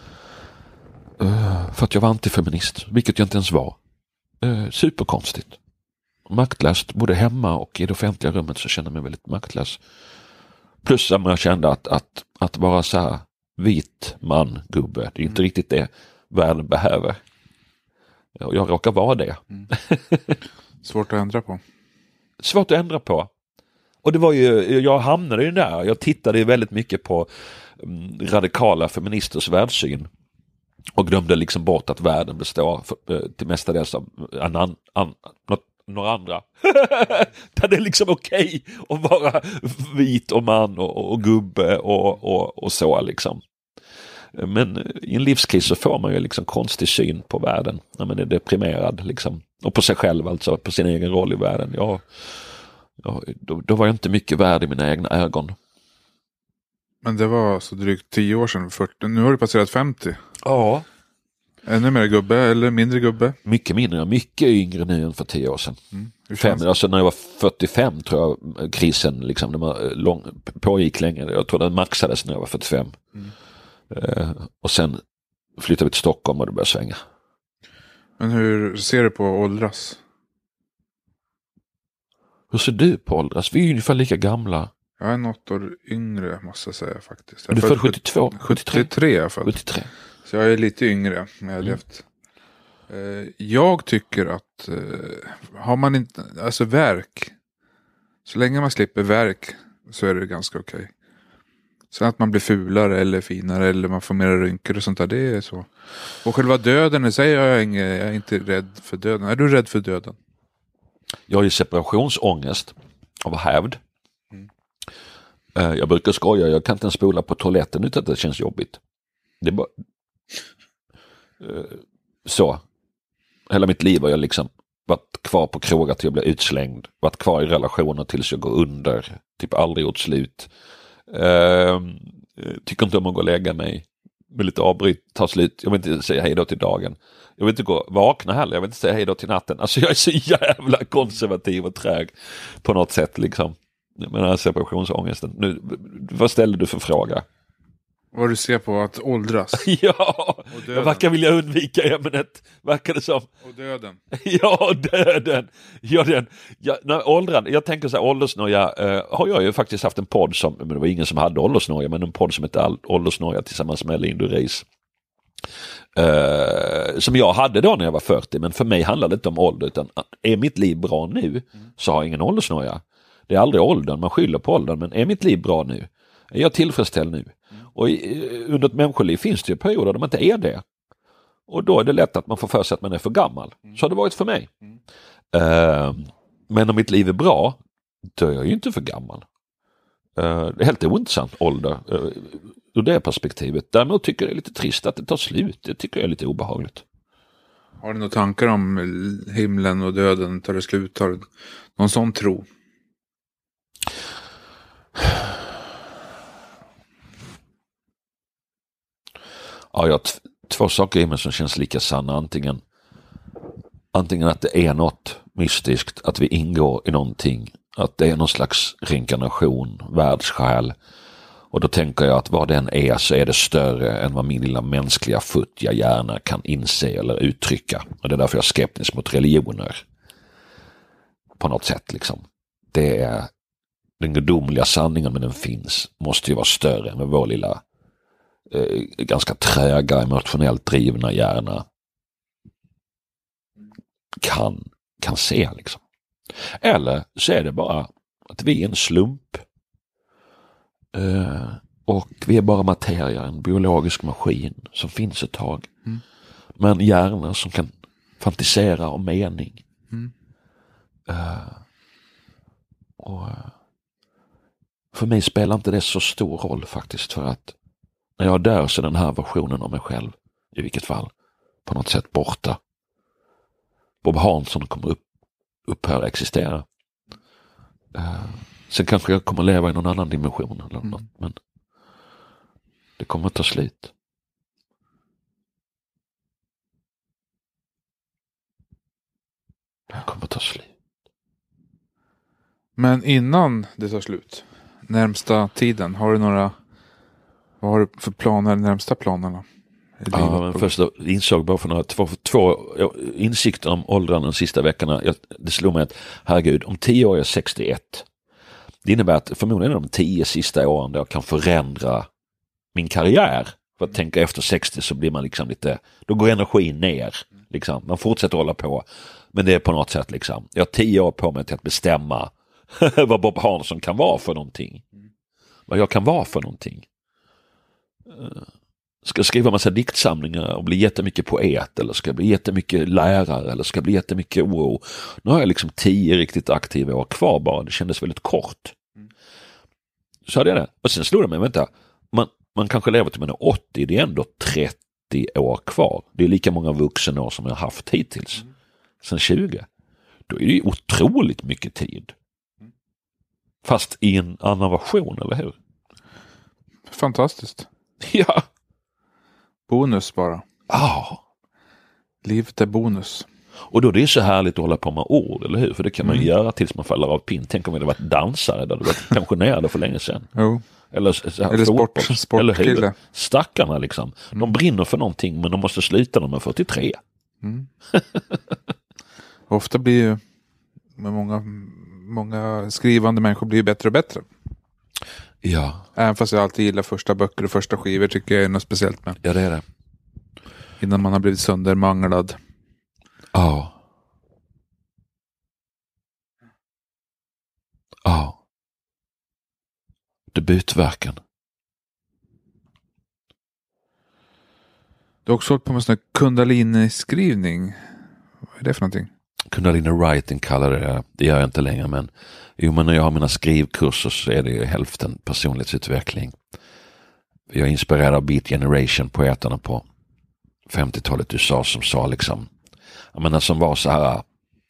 För att jag var antifeminist, vilket jag inte ens var. Superkonstigt. Maktlöst, både hemma och i det offentliga rummet så kände jag mig väldigt maktlös. Plus att jag kände att vara så här vit man, gubbe, det är inte riktigt det världen behöver. Och jag råkar vara det. Svårt att ändra på. Svårt att ändra på. Och det var ju, jag hamnade ju där. Jag tittade ju väldigt mycket på radikala feministers världssyn. Och glömde liksom bort att världen består till mestadels av några andra. Där det är liksom okej att vara vit och man och gubbe och så liksom. Men i en livskris så får man ju liksom konstig syn på världen när man är deprimerad liksom. Och på sig själv alltså, på sin egen roll i världen. Då var jag inte mycket värd i mina egna ögon. Men det var så drygt 10 år sedan, 40. Nu har du passerat 50. Ja. Ännu mer gubbe eller mindre gubbe? Mycket mindre, mycket yngre nu än för 10 år sedan. Alltså när jag var 45 tror jag krisen liksom, pågick länge. Jag tror den maxades när jag var 45. Och sen flyttade vi till Stockholm och det började svänga. Men hur ser du på åldras? Hur ser du på åldras? Vi är ungefär lika gamla. Jag är något år yngre måste jag säga faktiskt. Du är född 72? 73 i alla fall. 73. Så jag är lite yngre men jag har levt. Jag tycker att har man inte, alltså verk, så länge man slipper verk så är det ganska okej. Sen att man blir fulare eller finare eller man får mer rynkor och sånt där, det är så. Och själva döden i sig, jag är inte rädd för döden. Är du rädd för döden? Jag har ju separationsångest av hävd. Jag brukar skoja, jag kan inte ens spola på toaletten utan att det känns jobbigt. Det är bara så. Hela mitt liv har jag liksom varit kvar på krogar till jag blir utslängd. Varit kvar i relationer tills jag går under. Typ aldrig gjort slut. Tycker inte om att gå och lägga mig. Vill lite avbryt, ta slut. Jag vill inte säga hej då till dagen. Jag vill inte gå vakna heller. Jag vill inte säga hej då till natten. Alltså jag är så jävla konservativ och träg på något sätt liksom. Med den här separationsångesten. Nu, vad ställer du för fråga? Vad du ser på att åldras? Ja, Jag verkar vilja undvika ämnet, verkar det som. Och döden. Ja, döden. Jag tänker så här, åldersnoja har jag ju faktiskt haft en podd som, men det var ingen som hade åldersnoja, men en podd som heter Åldersnoja tillsammans med Lindu Reis. Som jag hade då när jag var 40, men för mig handlar det inte om ålder, utan är mitt liv bra nu så har jag ingen åldersnoja. Det är aldrig åldern, man skyller på åldern, men är mitt liv bra nu? Är jag tillfredsställd nu? Och under ett människoliv finns det ju perioder där man inte är det. Och då är det lätt att man får för sig att man är för gammal. Så har det varit för mig. Men om mitt liv är bra, då är jag ju inte för gammal. Det är helt ointressant ålder ur det perspektivet. Däremot tycker jag det är lite trist att det tar slut. Det tycker jag är lite obehagligt. Har du några tankar om himlen och döden? Tar det slut? Har du någon sån tro? Ja, jag har två saker i mig som känns lika sanna. Antingen att det är något mystiskt, att vi ingår i någonting, att det är någon slags reinkarnation, världssjäl. Och då tänker jag att vad den är så är det större än vad min lilla mänskliga futtiga hjärna kan inse eller uttrycka. Och det är därför jag är skeptisk mot religioner. På något sätt liksom. Det är den gudomliga sanningen, men den finns, måste ju vara större än vår lilla ganska tröga, emotionellt drivna hjärna kan se liksom. Eller så är det bara att vi är en slump och vi är bara materia, en biologisk maskin som finns ett tag. Men hjärnor som kan fantisera om mening. Och för mig spelar inte det så stor roll faktiskt, för att när jag dör så är den här versionen av mig själv i vilket fall på något sätt borta. Bob Hansson kommer upphöra existera. Sen kanske jag kommer leva i någon annan dimension eller något, men det kommer att ta slut. Det kommer att ta slut. Men innan det tar slut, närmsta tiden, har du några, vad har du för planer, närmsta planerna? Ja, men först insåg bara för några två insikter om åldern de sista veckorna. Det slog mig att, herregud, om 10 år är jag 61. Det innebär att förmodligen de 10 sista åren där jag kan förändra min karriär. För att tänka efter 60 så blir man liksom lite, då går energin ner. Liksom. Man fortsätter hålla på. Men det är på något sätt liksom, jag har 10 år på mig till att bestämma vad Bob Hansson kan vara för någonting. Vad jag kan vara för någonting. Ska jag skriva massa diktsamlingar och bli jättemycket poet, eller ska jag bli jättemycket lärare, eller ska jag bli jättemycket oro. Nu har jag liksom 10 riktigt aktiva år kvar bara. Det kändes väldigt kort. Så hade jag det. Och sen slog det mig, vänta, man kanske lever till man är 80, det är ändå 30 år kvar. Det är lika många vuxenår som jag har haft hittills. Sen 20. Då är det ju otroligt mycket tid. Fast i en annan version, eller hur? Fantastiskt. Ja. Bonus bara. Ja. Livet är bonus. Och då det är så härligt att hålla på med ord, eller hur? För det kan man ju göra tills man faller av pinn. Tänk om det varit dansare där du varit pensionerade för länge sedan. Jo. Eller sportkille. Stackarna liksom. De brinner för någonting, men de måste sluta när de är 43. Ofta blir ju många skrivande människor blir bättre och bättre. Ja. Även fast jag alltid gillar första böcker och första skivor, tycker jag är något speciellt med. Ja, det är det. Innan man har blivit söndermanglad. Ja. Ja. Debutverken. Du har också hållit på med sån här kundalini-skrivning. Vad är det för någonting? Kundalini writing kallar det. Det gör jag inte längre, men när jag har mina skrivkurser så är det ju hälften personlighetsutveckling. Jag är inspirerad av Beat Generation, poeterna på 50-talet USA, som sa liksom, jag menar, som var så här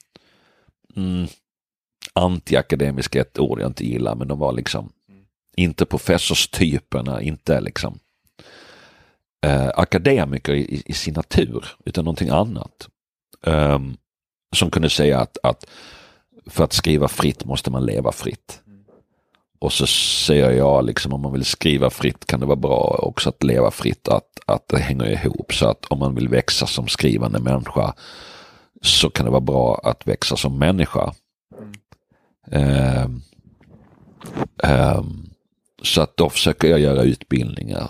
antiakademiska, ett ord jag inte gillar, men de var liksom inte professorstyperna, inte liksom akademiker i sin natur, utan någonting annat. Som kunde säga att för att skriva fritt måste man leva fritt. Och så säger jag liksom, om man vill skriva fritt kan det vara bra också att leva fritt, att det hänger ihop. Så att om man vill växa som skrivande människa så kan det vara bra att växa som människa. Så att då försöker jag göra utbildningar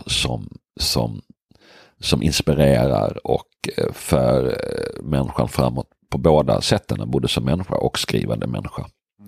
som inspirerar och för människan framåt på båda sätten, både som människa och skrivande människa.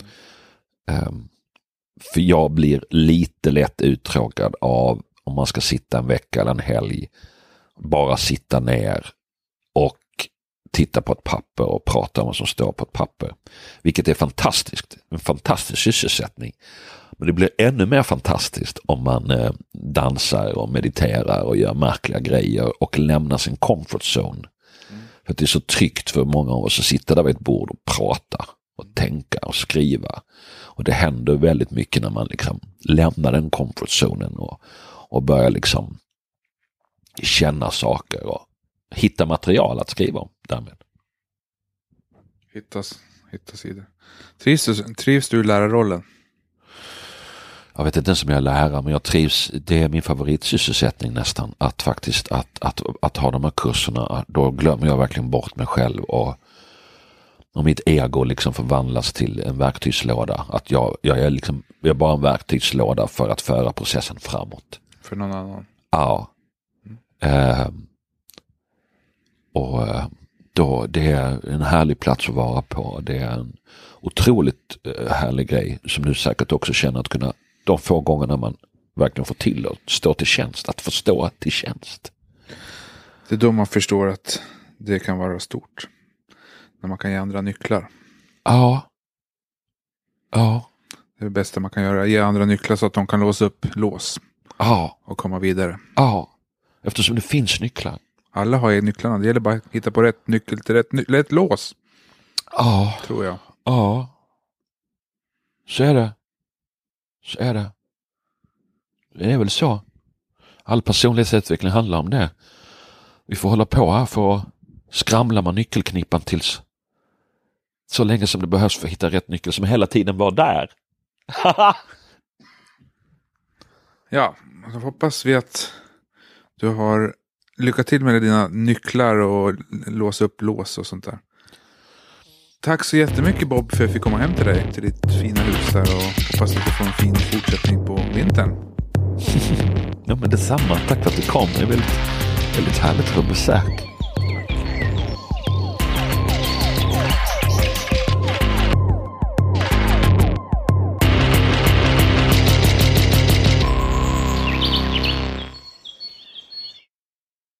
För jag blir lite lätt uttråkad av om man ska sitta en vecka eller en helg, bara sitta ner och titta på ett papper och prata om vad som står på ett papper. Vilket är fantastiskt. En fantastisk sysselsättning. Men det blir ännu mer fantastiskt om man dansar och mediterar och gör märkliga grejer och lämnar sin comfort zone. För att det är så tryggt för många av oss att sitta där vid ett bord och prata och tänka och skriva. Och det händer väldigt mycket när man liksom lämnar den comfort zonen och börjar liksom känna saker och hitta material att skriva om därmed. Hitta sidor. Trivs du i lärarrollen? Jag vet inte ens om jag är lärare, men jag trivs. Det är min favoritsysselsättning nästan. Att faktiskt att ha de här kurserna, då glömmer jag verkligen bort mig själv och mitt ego liksom förvandlas till en verktygslåda. Att jag är bara en verktygslåda för att föra processen framåt. För någon annan? Ja. Då det är en härlig plats att vara på. Det är en otroligt härlig grej som du säkert också känner att kunna, de få gångerna man verkligen får till att stå till tjänst, att förstå till tjänst. Det är då man förstår att det kan vara stort. När man kan ge andra nycklar. Ja. Det är det bästa man kan göra. Ge andra nycklar så att de kan låsa upp lås. Ja. Och komma vidare. Ja. Eftersom det finns nycklar. Alla har ju nycklarna. Det gäller bara att hitta på rätt nyckel till rätt lås. Ja. Tror jag. Ja. Så är det. Det är väl så. All personlighetsutveckling handlar om det. Vi får hålla på här för att skramla med nyckelknippan tills så länge som det behövs för att hitta rätt nyckel som hela tiden var där. Ja, då hoppas vi att du har lycka till med dina nycklar och låsa upp lås och sånt där. Tack så jättemycket Bob för att jag fick komma hem till dig, till ditt fina hus där, och hoppas att du får en fin fortsättning på vintern. Ja, men detsamma. Tack för att du kom. Det är väldigt, väldigt härligt att få besök.